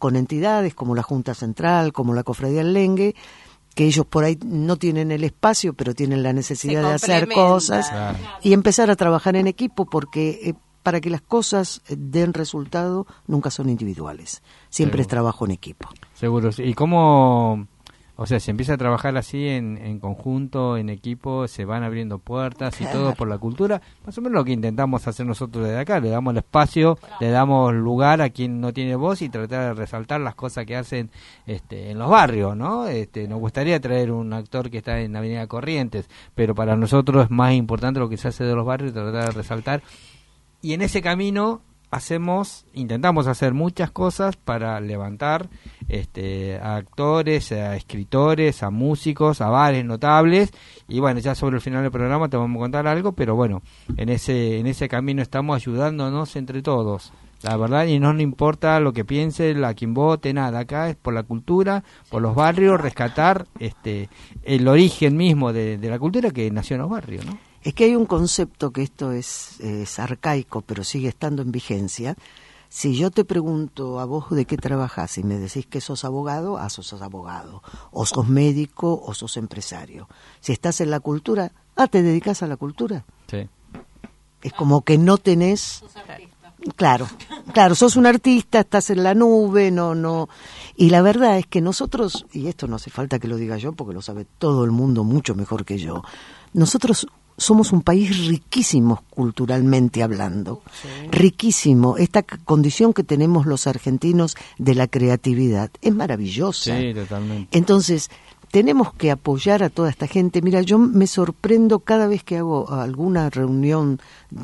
con entidades como la Junta Central, como la Cofradía del Lengue, que ellos por ahí no tienen el espacio, pero tienen la necesidad de hacer cosas, claro, y empezar a trabajar en equipo, porque eh, para que las cosas den resultado nunca son individuales, siempre Seguro. Es trabajo en equipo. Seguro, ¿y cómo, o sea, se empieza a trabajar así en, en conjunto, en equipo, se van abriendo puertas y todo por la cultura? Más o menos lo que intentamos hacer nosotros desde acá, le damos el espacio, le damos lugar a quien no tiene voz y tratar de resaltar las cosas que hacen este, en los barrios, ¿no? Este, nos gustaría traer un actor que está en Avenida Corrientes, pero para nosotros es más importante lo que se hace de los barrios y tratar de resaltar. Y en ese camino hacemos, intentamos hacer muchas cosas para levantar este, a actores, a escritores, a músicos, a bares notables, y bueno, ya sobre el final del programa te vamos a contar algo, pero bueno, en ese en ese camino estamos ayudándonos entre todos, la verdad, y no nos importa lo que piense, a quien vote, nada, acá es por la cultura, por los barrios, rescatar este el origen mismo de, de la cultura que nació en los barrios, ¿no? Es que hay un concepto que esto es, es arcaico, pero sigue estando en vigencia. Si yo te pregunto a vos de qué trabajás y me decís que sos abogado, ah, sos abogado. O sos médico o sos empresario. Si estás en la cultura, ah, ¿te dedicás a la cultura? Sí. Es como que no tenés... Claro, claro, sos un artista, estás en la nube, no, no... Y la verdad es que nosotros, y esto no hace falta que lo diga yo porque lo sabe todo el mundo mucho mejor que yo, nosotros... somos un país riquísimo culturalmente hablando, sí. riquísimo. Esta c- condición que tenemos los argentinos de la creatividad es maravillosa. Sí, totalmente. Entonces, tenemos que apoyar a toda esta gente. Mira, yo me sorprendo cada vez que hago alguna reunión,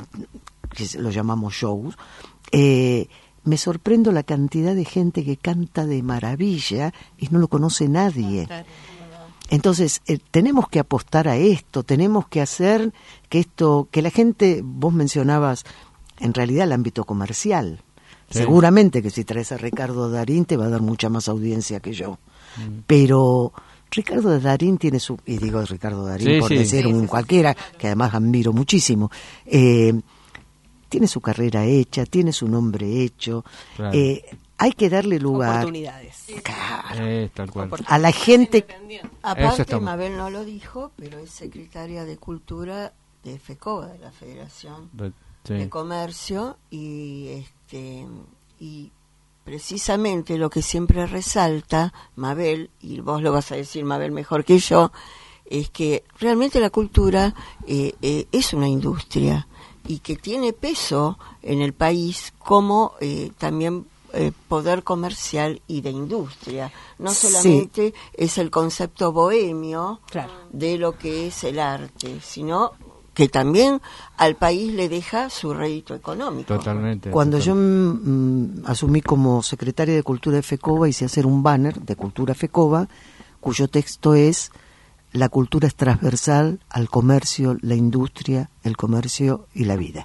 que lo llamamos shows, eh, me sorprendo la cantidad de gente que canta de maravilla y no lo conoce nadie. Claro. Entonces, eh, tenemos que apostar a esto, tenemos que hacer que esto, que la gente, vos mencionabas, en realidad el ámbito comercial. Sí. Seguramente que si traes a Ricardo Darín te va a dar mucha más audiencia que yo. Mm. Pero Ricardo Darín tiene su, y digo Ricardo Darín sí, por sí. decir sí, un sí, cualquiera, sí. que además admiro muchísimo, eh, tiene su carrera hecha, tiene su nombre hecho, claro. eh, hay que darle lugar. Oportunidades. Claro. Eh, tal cual. A la gente. Aparte, Mabel no lo dijo, pero es secretaria de Cultura de FECOBA, de la Federación But, sí. de Comercio, y este y precisamente lo que siempre resalta Mabel, y vos lo vas a decir, Mabel, mejor que yo, es que realmente la cultura eh, eh, es una industria y que tiene peso en el país como eh, también Eh, poder comercial y de industria. No solamente sí. es el concepto bohemio claro. de lo que es el arte, sino que también al país le deja su rédito económico. Totalmente. Cuando totalmente. yo mm, asumí como secretaria de Cultura de FECOBA, hice hacer un banner de Cultura FECOBA, cuyo texto es: la cultura es transversal al comercio, la industria, el comercio y la vida.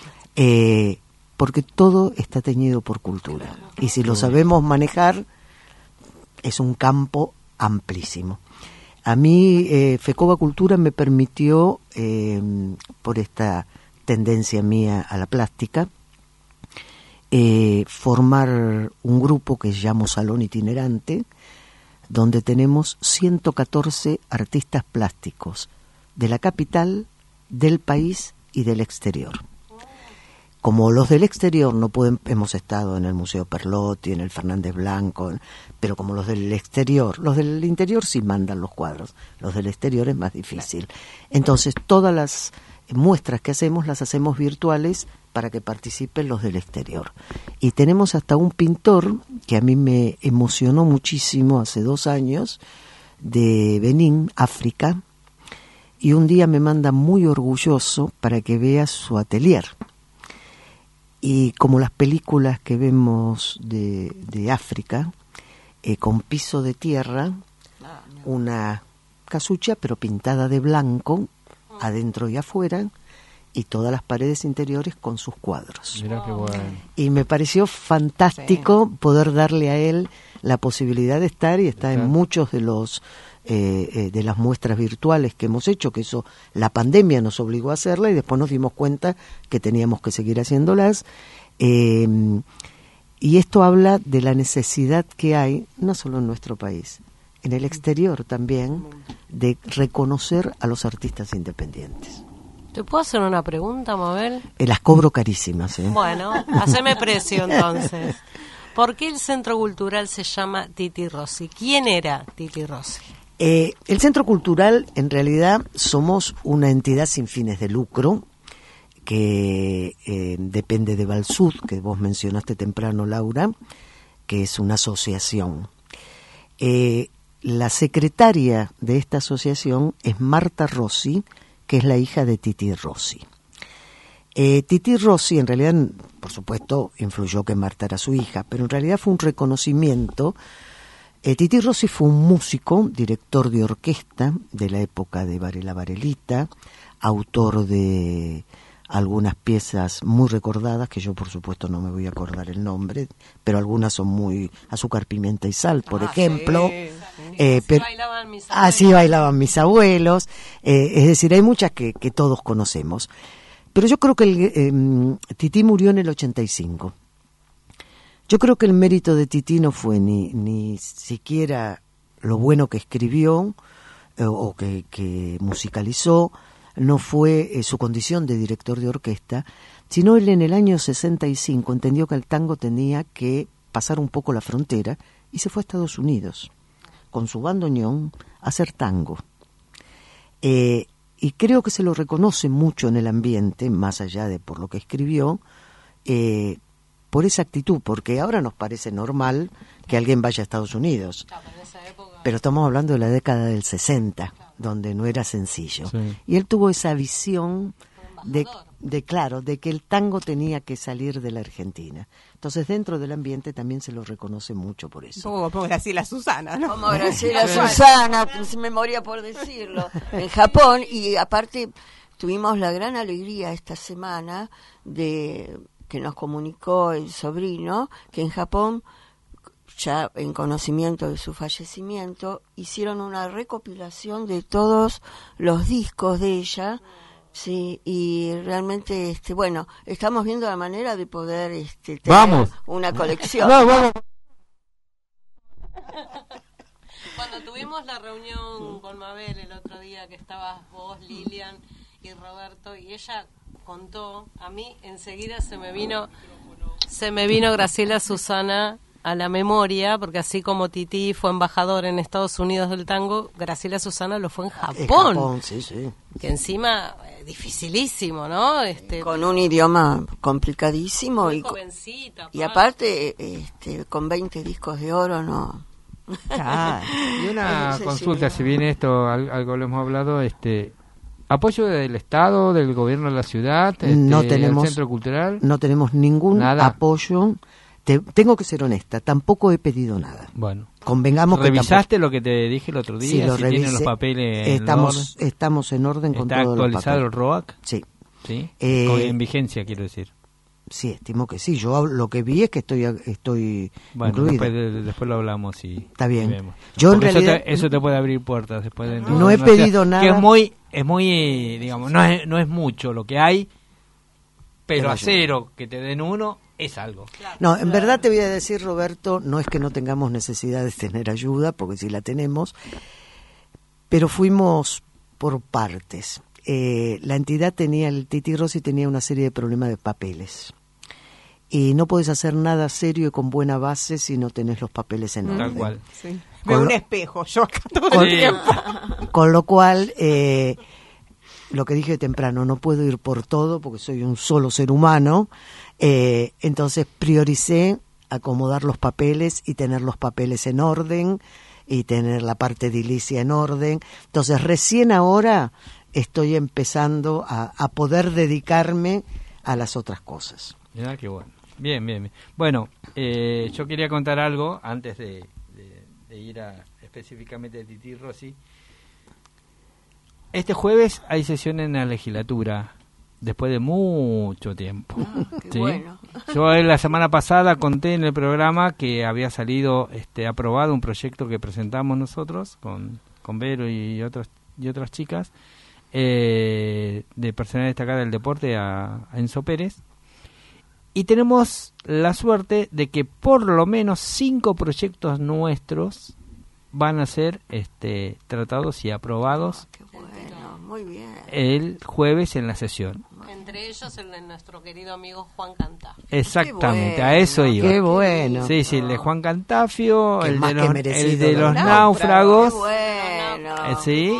Eh, porque todo está teñido por cultura. Y si lo sabemos manejar, es un campo amplísimo. A mí, eh, FECOBA Cultura me permitió, eh, por esta tendencia mía a la plástica, eh, formar un grupo que llamo Salón Itinerante, donde tenemos ciento catorce artistas plásticos de la capital, del país y del exterior. Como los del exterior no pueden, hemos estado en el Museo Perlotti, en el Fernández Blanco, pero como los del exterior, los del interior sí mandan los cuadros, los del exterior es más difícil. Entonces todas las muestras que hacemos las hacemos virtuales para que participen los del exterior. Y tenemos hasta un pintor que a mí me emocionó muchísimo hace dos años, de Benín, África, y un día me manda muy orgulloso para que vea su atelier. Y como las películas que vemos de, de África, eh, con piso de tierra, una casucha pero pintada de blanco, adentro y afuera, y todas las paredes interiores con sus cuadros. Mirá qué bueno. Y me pareció fantástico sí. poder darle a él la posibilidad de estar y estar Exacto. en muchos de los eh, eh, de las muestras virtuales que hemos hecho, que eso la pandemia nos obligó a hacerla y después nos dimos cuenta que teníamos que seguir haciéndolas. Eh, y esto habla de la necesidad que hay, no solo en nuestro país, en el exterior también, de reconocer a los artistas independientes. ¿Te puedo hacer una pregunta, Mabel? Eh, las cobro carísimas, ¿eh? Bueno, haceme precio entonces. ¿Por qué el Centro Cultural se llama Titi Rossi? ¿Quién era Titi Rossi? Eh, el Centro Cultural, en realidad, somos una entidad sin fines de lucro, que eh, depende de Valsud, que vos mencionaste temprano, Laura, que es una asociación. Eh, la secretaria de esta asociación es Marta Rossi, que es la hija de Titi Rossi. Eh, Titi Rossi, en realidad, por supuesto, influyó que Marta era su hija, pero en realidad fue un reconocimiento. Eh, Titi Rossi fue un músico, director de orquesta de la época de Varela Varelita, autor de algunas piezas muy recordadas, que yo por supuesto no me voy a acordar el nombre, pero algunas son muy Azúcar, Pimienta y Sal, por ah, ejemplo. Sí, sí. Eh, así, pero, bailaban mis abuelos. así bailaban mis abuelos. Eh, es decir, hay muchas que, que todos conocemos. Pero yo creo que el, eh, Tití murió en el ochenta y cinco. Yo creo que el mérito de Tití no fue ni, ni siquiera lo bueno que escribió eh, o que, que musicalizó, no fue eh, su condición de director de orquesta, sino él en el año sesenta y cinco entendió que el tango tenía que pasar un poco la frontera y se fue a Estados Unidos con su bandoneón a hacer tango. Eh, y creo que se lo reconoce mucho en el ambiente, más allá de por lo que escribió, eh, por esa actitud, porque ahora nos parece normal que alguien vaya a Estados Unidos. Pero estamos hablando de la década del sesenta, donde no era sencillo. Sí. Y él tuvo esa visión de, de, claro, de que el tango tenía que salir de la Argentina. Entonces, dentro del ambiente también se lo reconoce mucho por eso. Como, como Graciela Susana, ¿no? Como Graciela Susana, se me moría por decirlo, en Japón. Y aparte, tuvimos la gran alegría esta semana de que nos comunicó el sobrino, que en Japón, ya en conocimiento de su fallecimiento, hicieron una recopilación de todos los discos de ella, sí, y realmente, este, bueno, estamos viendo la manera de poder este, tener vamos. una colección. No, vamos. Cuando tuvimos la reunión con Mabel el otro día, que estabas vos, Lilian y Roberto, y ella contó, a mí enseguida se me vino, se me vino Graciela Susana a la memoria, porque así como Tití fue embajador en Estados Unidos del tango, Graciela Susana lo fue en Japón. En Japón, sí, sí. Que encima, eh, dificilísimo, ¿no? Este, con un idioma complicadísimo. Muy y, jovencita, y aparte, este, con veinte discos de oro, no. Ah, y una Sí, consulta, sí. si bien esto, al- algo lo hemos hablado, este... ¿Apoyo del Estado, del gobierno de la ciudad, este, No tenemos- del Centro Cultural? No tenemos ningún Nada. apoyo. Te, tengo que ser honesta, tampoco he pedido nada. Bueno. Convengamos que ¿Revisaste lo que te dije el otro tampoco, día? sí, lo si tienen los revisé. papeles en estamos, orden. estamos en orden con ¿Está todos los actualizado el papeles. R O A C? Sí, ¿Sí? Eh, Con- en vigencia, quiero decir. sí, estimo que sí. Yo hablo- lo que vi es que estoy, estoy Bueno, incluido. después, de- después lo hablamos y Está bien. y vemos. Yo en Porque eso te- realidad- eso te, puede abrir puertas después de No he o sea, pedido nada. Que es muy, es muy, digamos, no es, no es mucho lo que hay, pero Pero a yo- cero que te den uno es algo. No, en verdad te voy a decir, Roberto, no es que no tengamos necesidad de tener ayuda, porque sí la tenemos, pero fuimos por partes. Eh, la entidad tenía, el Titi Rossi tenía una serie de problemas de papeles. Y no puedes hacer nada serio y con buena base si no tenés los papeles en orden. Tal cual. Sí. Con Veo un lo- espejo, yo acá todo Con- el tiempo. Con lo cual, eh, lo que dije temprano, no puedo ir por todo porque soy un solo ser humano. Eh, entonces prioricé acomodar los papeles y tener los papeles en orden y tener la parte edilicia en orden. Entonces recién ahora estoy empezando a, a poder dedicarme a las otras cosas. Mirá qué bueno. Bien, bien, bien. Bueno, eh, yo quería contar algo antes de, de- de ir a específicamente a Titi Rossi. Este jueves hay sesión en la legislatura, después de mucho tiempo. Qué ¿Sí? bueno. Yo eh, la semana pasada conté en el programa que había salido este aprobado un proyecto que presentamos nosotros con, con Vero y otras y otras chicas eh, de personal destacada del deporte a, a Enzo Pérez. y tenemos la suerte de que por lo menos cinco proyectos nuestros van a ser este, tratados y aprobados. Qué bueno, muy bien. El jueves en la sesión. Entre ellos el de nuestro querido amigo Juan Cantafio. Exactamente, Qué a eso iba. Qué bueno. Sí, sí, el de Juan Cantafio, Qué el más de, que los, merecido, el de los ¿verdad? náufragos. Qué bueno. Eh, sí,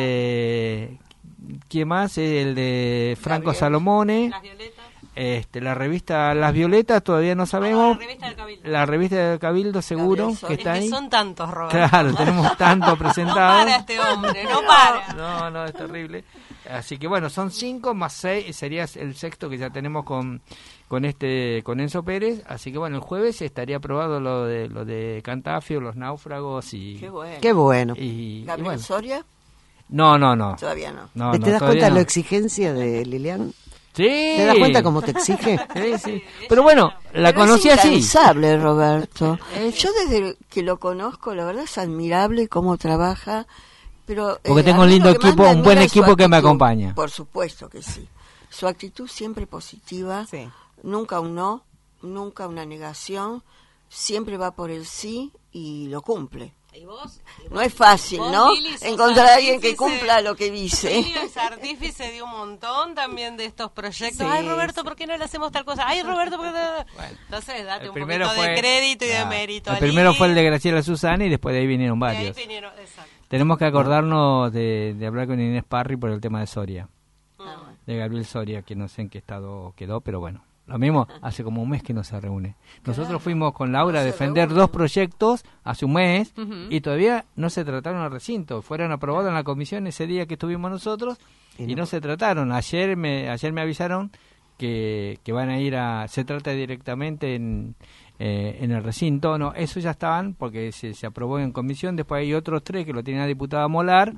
este, ¿quién más? El de Franco Gabriel. Salomone. Las violetas. Este, la revista Las Violetas todavía no Ah, sabemos. la revista del Cabildo. La revista del Cabildo seguro Gabriel Soria. que Es está que ahí. son tantos, Roberto. Claro, tenemos tanto No presentado. para este hombre, no para. No, no, es terrible. Así que bueno, son cinco más seis, sería el sexto que ya tenemos con con este con Enzo Pérez. Así que bueno, el jueves estaría aprobado lo de lo de Cantafio, los náufragos y Qué bueno. Qué bueno. y, y Gabriel bueno. Soria, No, no, no. todavía no. No, ¿Te no, das todavía cuenta de no. la exigencia de Lilian? Sí. ¿Te das cuenta cómo te exige? Sí, sí. Pero bueno, la Pero conocí es así. incansable, Roberto. Yo desde que lo conozco, la verdad es admirable cómo trabaja. Pero, Porque eh, tengo a un mí lindo lo que más equipo, me un buen admira es su equipo que me actitud. acompaña. Por supuesto que sí. Su actitud siempre positiva, Sí. nunca un no, nunca una negación, siempre va por el sí y lo cumple. ¿Y vos? No es fácil, Vos, ¿no? Lili, sos Encontrar a alguien que artífice. cumpla lo que dice. Lili es artífice de un montón también de estos proyectos. Sí, Ay, Roberto, sí. ¿por qué no le hacemos tal cosa? Ay, Roberto, ¿por qué no? Entonces, date El un primero poquito fue- de crédito y de Claro. mérito. El a primero Lili. fue el de Graciela Susana y después de ahí vinieron Y ahí varios. vinieron, exacto. Tenemos que acordarnos de, de hablar con Inés Parry por el tema de Soria, Ah, de Gabriel Soria, que no sé en qué estado quedó, pero bueno. Lo mismo, hace como un mes que no se reúne. Nosotros fuimos con Laura a defender dos proyectos hace un mes y todavía no se trataron al recinto. Fueron aprobados en la comisión ese día que estuvimos nosotros y no se trataron. Ayer me ayer me avisaron que, que van a ir a... Se trata directamente en, eh, en el recinto. No, eso ya estaban porque se, se aprobó en comisión. Después hay otros tres que lo tiene la diputada Molar,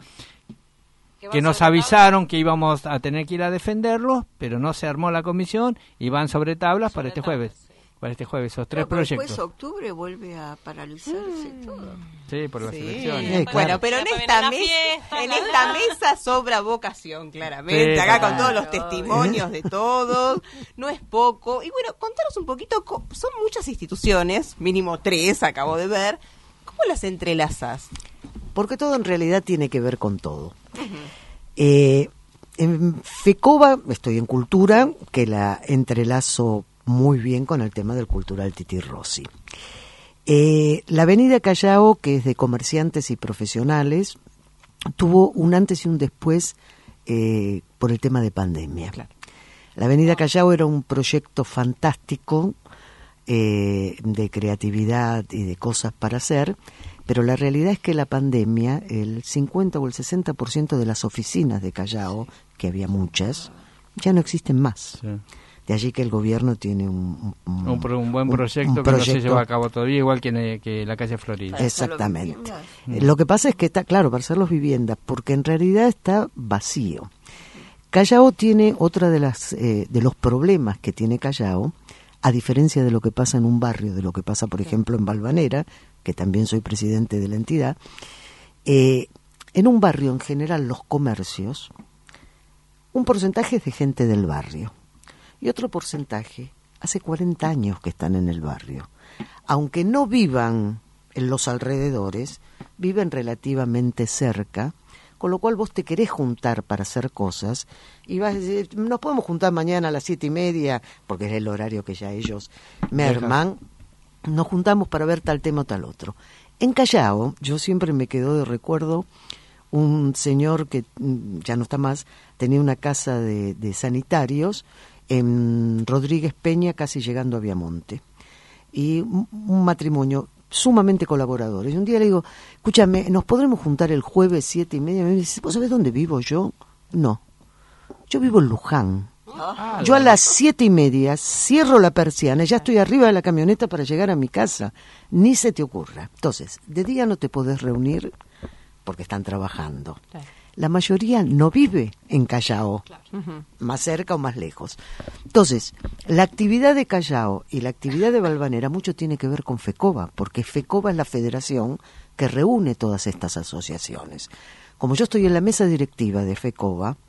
¿qué va que nos sobre tabla? avisaron que íbamos a tener que ir a defenderlos, pero no se armó la comisión y van sobre tablas para Sobre este tablas, jueves. sí. Para este jueves, esos tres Pero después proyectos. octubre vuelve a paralizarse todo. Sí, por las Sí. elecciones. Sí, claro. Bueno, pero en Después esta, viene la mes- fiesta, en la- esta mesa sobra vocación, claramente. Sí, Acá claro. con todos los testimonios de todos, no es poco. Y bueno, contanos un poquito, co- son muchas instituciones, mínimo tres, acabo de ver. ¿Cómo las entrelazas? Porque todo en realidad tiene que ver con todo. Eh, en FECOBA, estoy en cultura, que la entrelazo muy bien con el tema del Cultural Titi Rossi. Eh, la Avenida Callao, que es de comerciantes y profesionales, tuvo un antes y un después eh, por el tema de pandemia. Claro. La Avenida Callao era un proyecto fantástico eh, de creatividad y de cosas para hacer, pero la realidad es que la pandemia, el cincuenta o el sesenta por ciento de las oficinas de Callao, que había muchas, ya no existen más. Sí. De allí que el gobierno tiene un, un, Un, pro- un buen un- proyecto un que no se proyecto- lleva a cabo todavía, igual que, en, eh, que la calle Florida. Para Exactamente. hacerlo Eh, Lo que pasa es que está, claro, para hacer los viviendas, porque en realidad está vacío. Callao tiene otra de las eh, de los problemas que tiene Callao, a diferencia de lo que pasa en un barrio, de lo que pasa, por ejemplo, en Valvanera, que también soy presidente de la entidad. Eh, en un barrio, en general, los comercios, un porcentaje es de gente del barrio y otro porcentaje hace cuarenta años que están en el barrio. Aunque no vivan en los alrededores, viven relativamente cerca, con lo cual vos te querés juntar para hacer cosas y vas a decir, nos podemos juntar mañana a las siete y media, porque es el horario que ya ellos merman, nos juntamos para ver tal tema o tal otro. En Callao, yo siempre me quedo de recuerdo un señor que mm, ya no está más, tenía una casa de, de sanitarios en Rodríguez Peña, casi llegando a Viamonte, y un, un matrimonio sumamente colaboradores. Y un día le digo, escúchame, ¿nos podremos juntar el jueves siete y media? Me dice, ¿vos sabés dónde vivo yo? No, yo vivo en Luján. Ah, Yo a las siete y media cierro la persiana y ya estoy arriba de la camioneta para llegar a mi casa. Ni se te ocurra. Entonces, de día no te podés reunir porque están trabajando. Claro. La mayoría no vive en Callao, más cerca o más lejos. Entonces, la actividad de Callao y la actividad de Valvanera mucho tiene que ver con FECOBA, porque FECOBA es la federación que reúne todas estas asociaciones. Como yo estoy en la mesa directiva de FECOBA,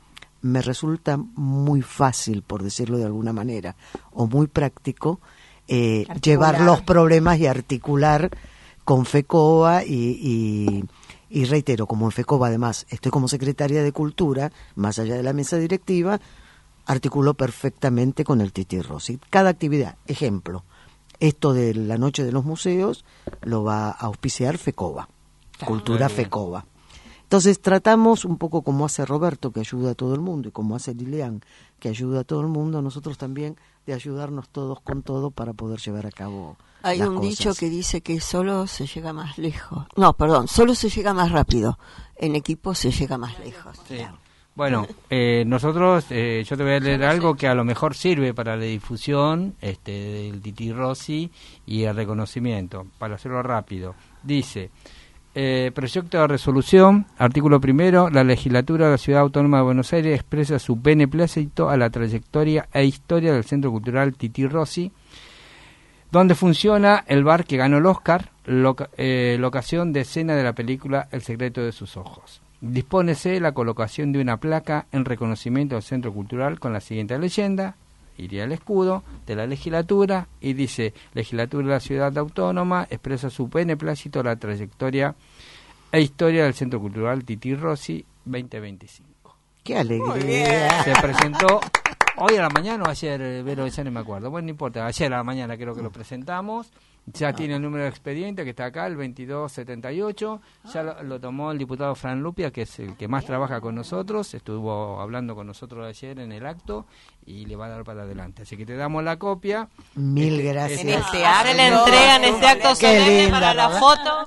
me resulta muy fácil, por decirlo de alguna manera, o muy práctico, eh, llevar los problemas y articular con FECOBA y, y, y reitero, como en FECOBA además estoy como secretaria de Cultura, más allá de la mesa directiva, articulo perfectamente con el Tití Rossi. Cada actividad, ejemplo, esto de la noche de los museos lo va a auspiciar FECOBA, claro, Cultura FECOBA. Entonces tratamos un poco como hace Roberto, que ayuda a todo el mundo, y como hace Lilian, que ayuda a todo el mundo, nosotros también de ayudarnos todos con todo para poder llevar a cabo Hay las un cosas. dicho que dice que solo se llega más lejos. No, perdón, solo se llega más rápido. En equipo se llega más lejos. Sí. Bueno, eh, nosotros, eh, yo te voy a leer algo que a lo mejor sirve para la difusión este, del Tití Rossi y el reconocimiento, para hacerlo rápido. Dice, eh, proyecto de resolución, artículo primero, la legislatura de la Ciudad Autónoma de Buenos Aires expresa su beneplácito a la trayectoria e historia del Centro Cultural Tití Rossi, donde funciona el bar que ganó el Oscar, loca, eh, locación de escena de la película El secreto de sus ojos. Dispónese la colocación de una placa en reconocimiento del Centro Cultural con la siguiente leyenda, iría el escudo de la legislatura y dice, legislatura de la Ciudad Autónoma expresa su beneplácito a la trayectoria e historia del Centro Cultural Tití Rossi veinte veinticinco. ¡Qué alegría! Se presentó hoy a la mañana o ayer, Vero, ya no me acuerdo. Bueno, no importa, ayer a la mañana creo que lo presentamos. Ya ah. tiene el número de expediente que está acá, el veintidós setenta y ocho. Ya lo, lo tomó el diputado Fran Lupia, que es el que más trabaja con nosotros. Estuvo hablando con nosotros ayer en el acto y le va a dar para adelante. Así que te damos la copia. Mil este, gracias. En este acto. Se le entrega en este acto solemne para la foto.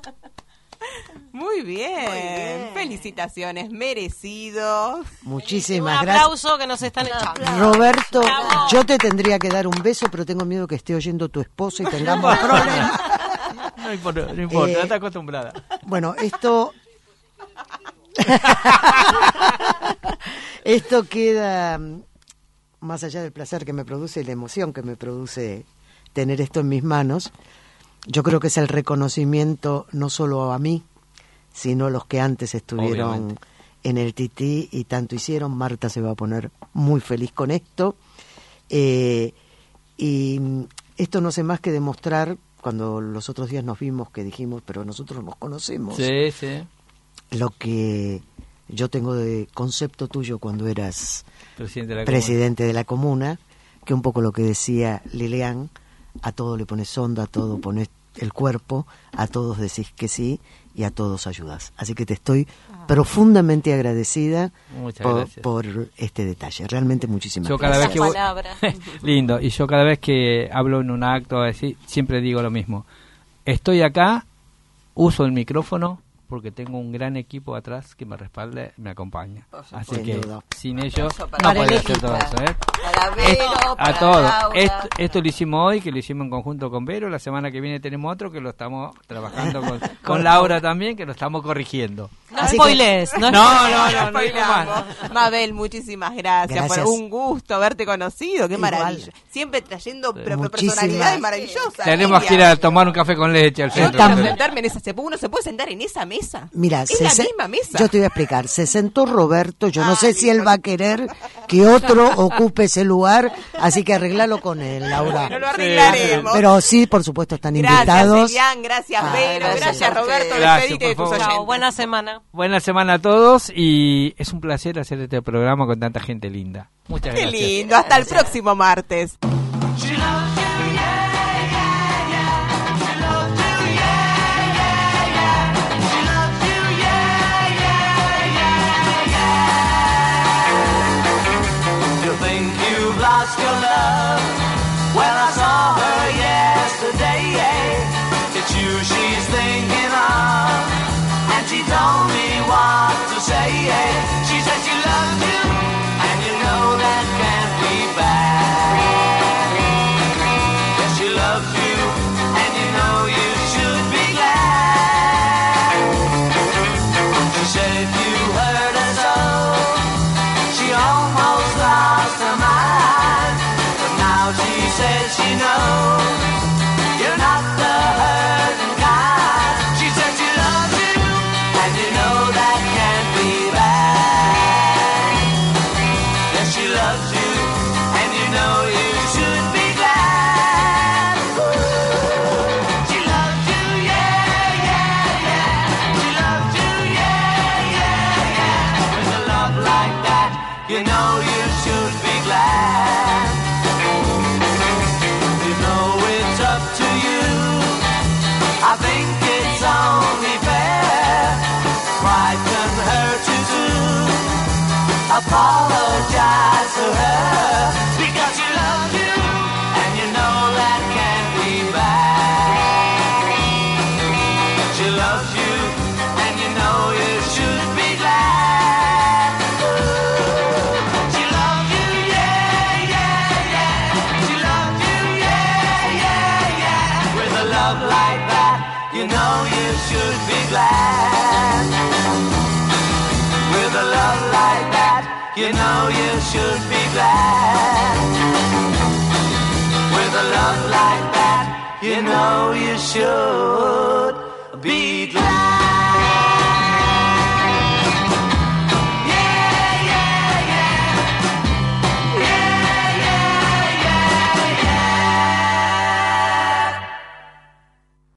Muy bien. Muy bien. Felicitaciones, merecido. Muchísimas Un gracias. aplauso que nos están echando. Roberto, Bravo. yo te tendría que dar un beso, pero tengo miedo que esté oyendo tu esposo y tengamos problemas. No importa, no importa, Eh, no está acostumbrada. Bueno, esto... esto queda, más allá del placer que me produce y la emoción que me produce tener esto en mis manos, yo creo que es el reconocimiento no solo a mí, sino a los que antes estuvieron Obviamente. en el Tití y tanto hicieron. Marta se va a poner muy feliz con esto. Eh, y esto no hace más que demostrar, cuando los otros días nos vimos, que dijimos, pero nosotros nos conocemos, Sí, sí. lo que yo tengo de concepto tuyo cuando eras Presidente de la presidente de la comuna, que un poco lo que decía Lilian, a todo le pones onda, a todo pones el cuerpo, a todos decís que sí y a todos ayudas. Así que te estoy profundamente agradecida Muchas por, gracias. por este detalle. Realmente muchísimas Yo cada gracias. vez que voy, Palabra. lindo, y yo cada vez que hablo en un acto así, siempre digo lo mismo. Estoy acá, uso el micrófono porque tengo un gran equipo atrás que me respalda y me acompaña. Así Sin que duda. sin ellos Aplauso no para el podría hacer equipo. todo eso, ¿eh? Para Vero, Esto- para a todos. Laura. Esto, esto lo hicimos hoy, que lo hicimos en conjunto con Vero. La semana que viene tenemos otro que lo estamos trabajando con, con Laura también, que lo estamos corrigiendo. No Así que- spoilees, no, No, spoilees. no, no, no digo más. Spoileamos. Mabel, muchísimas gracias. Gracias. Fue un gusto haberte conocido. Qué Igual. maravilla. Siempre trayendo Sí. pero- Muchísimas- personalidades maravillosas. Tenemos que ir a tomar un café con leche al Yo centro. quiero Estamos- sentarme en esa. ¿se puede- ¿Uno se puede sentar en esa mesa? Mira, es se la se- misma mesa. yo te voy a explicar. Se sentó Roberto, yo no Ah, sé si él va a querer que otro ocupe ese lugar, así que arreglalo con él, Laura. No lo arreglaremos. Pero sí, por supuesto, están Gracias, invitados. Elian, gracias, Ah, Vero, gracias gracias, a Roberto. ustedes. Gracias, Despedite de por tus favor. oyentes. Chao, buena semana. Buena semana a todos y es un placer hacer este programa con tanta gente linda. Muchas Qué gracias. lindo. Hasta el próximo martes. You think you've lost your love? Well, I saw her yesterday. It's you she's thinking of, and she told me what to say. She said she loves you, and you know that can't be bad. Yes, she loves you, and you know you should be glad. She said if you hurt her so, she almost lost her mind, but now she says she knows you're not the hurting kind. She says she loves you, and you know that can't be bad. her because she loves you and you know that can't be bad. She loves you and you know you should be glad. She loves you, yeah, yeah, yeah. She loves you, yeah, yeah, yeah. With a love like that, you know you should be glad. With a love like that, you know you should be glad. With a love like that, you know you should be glad.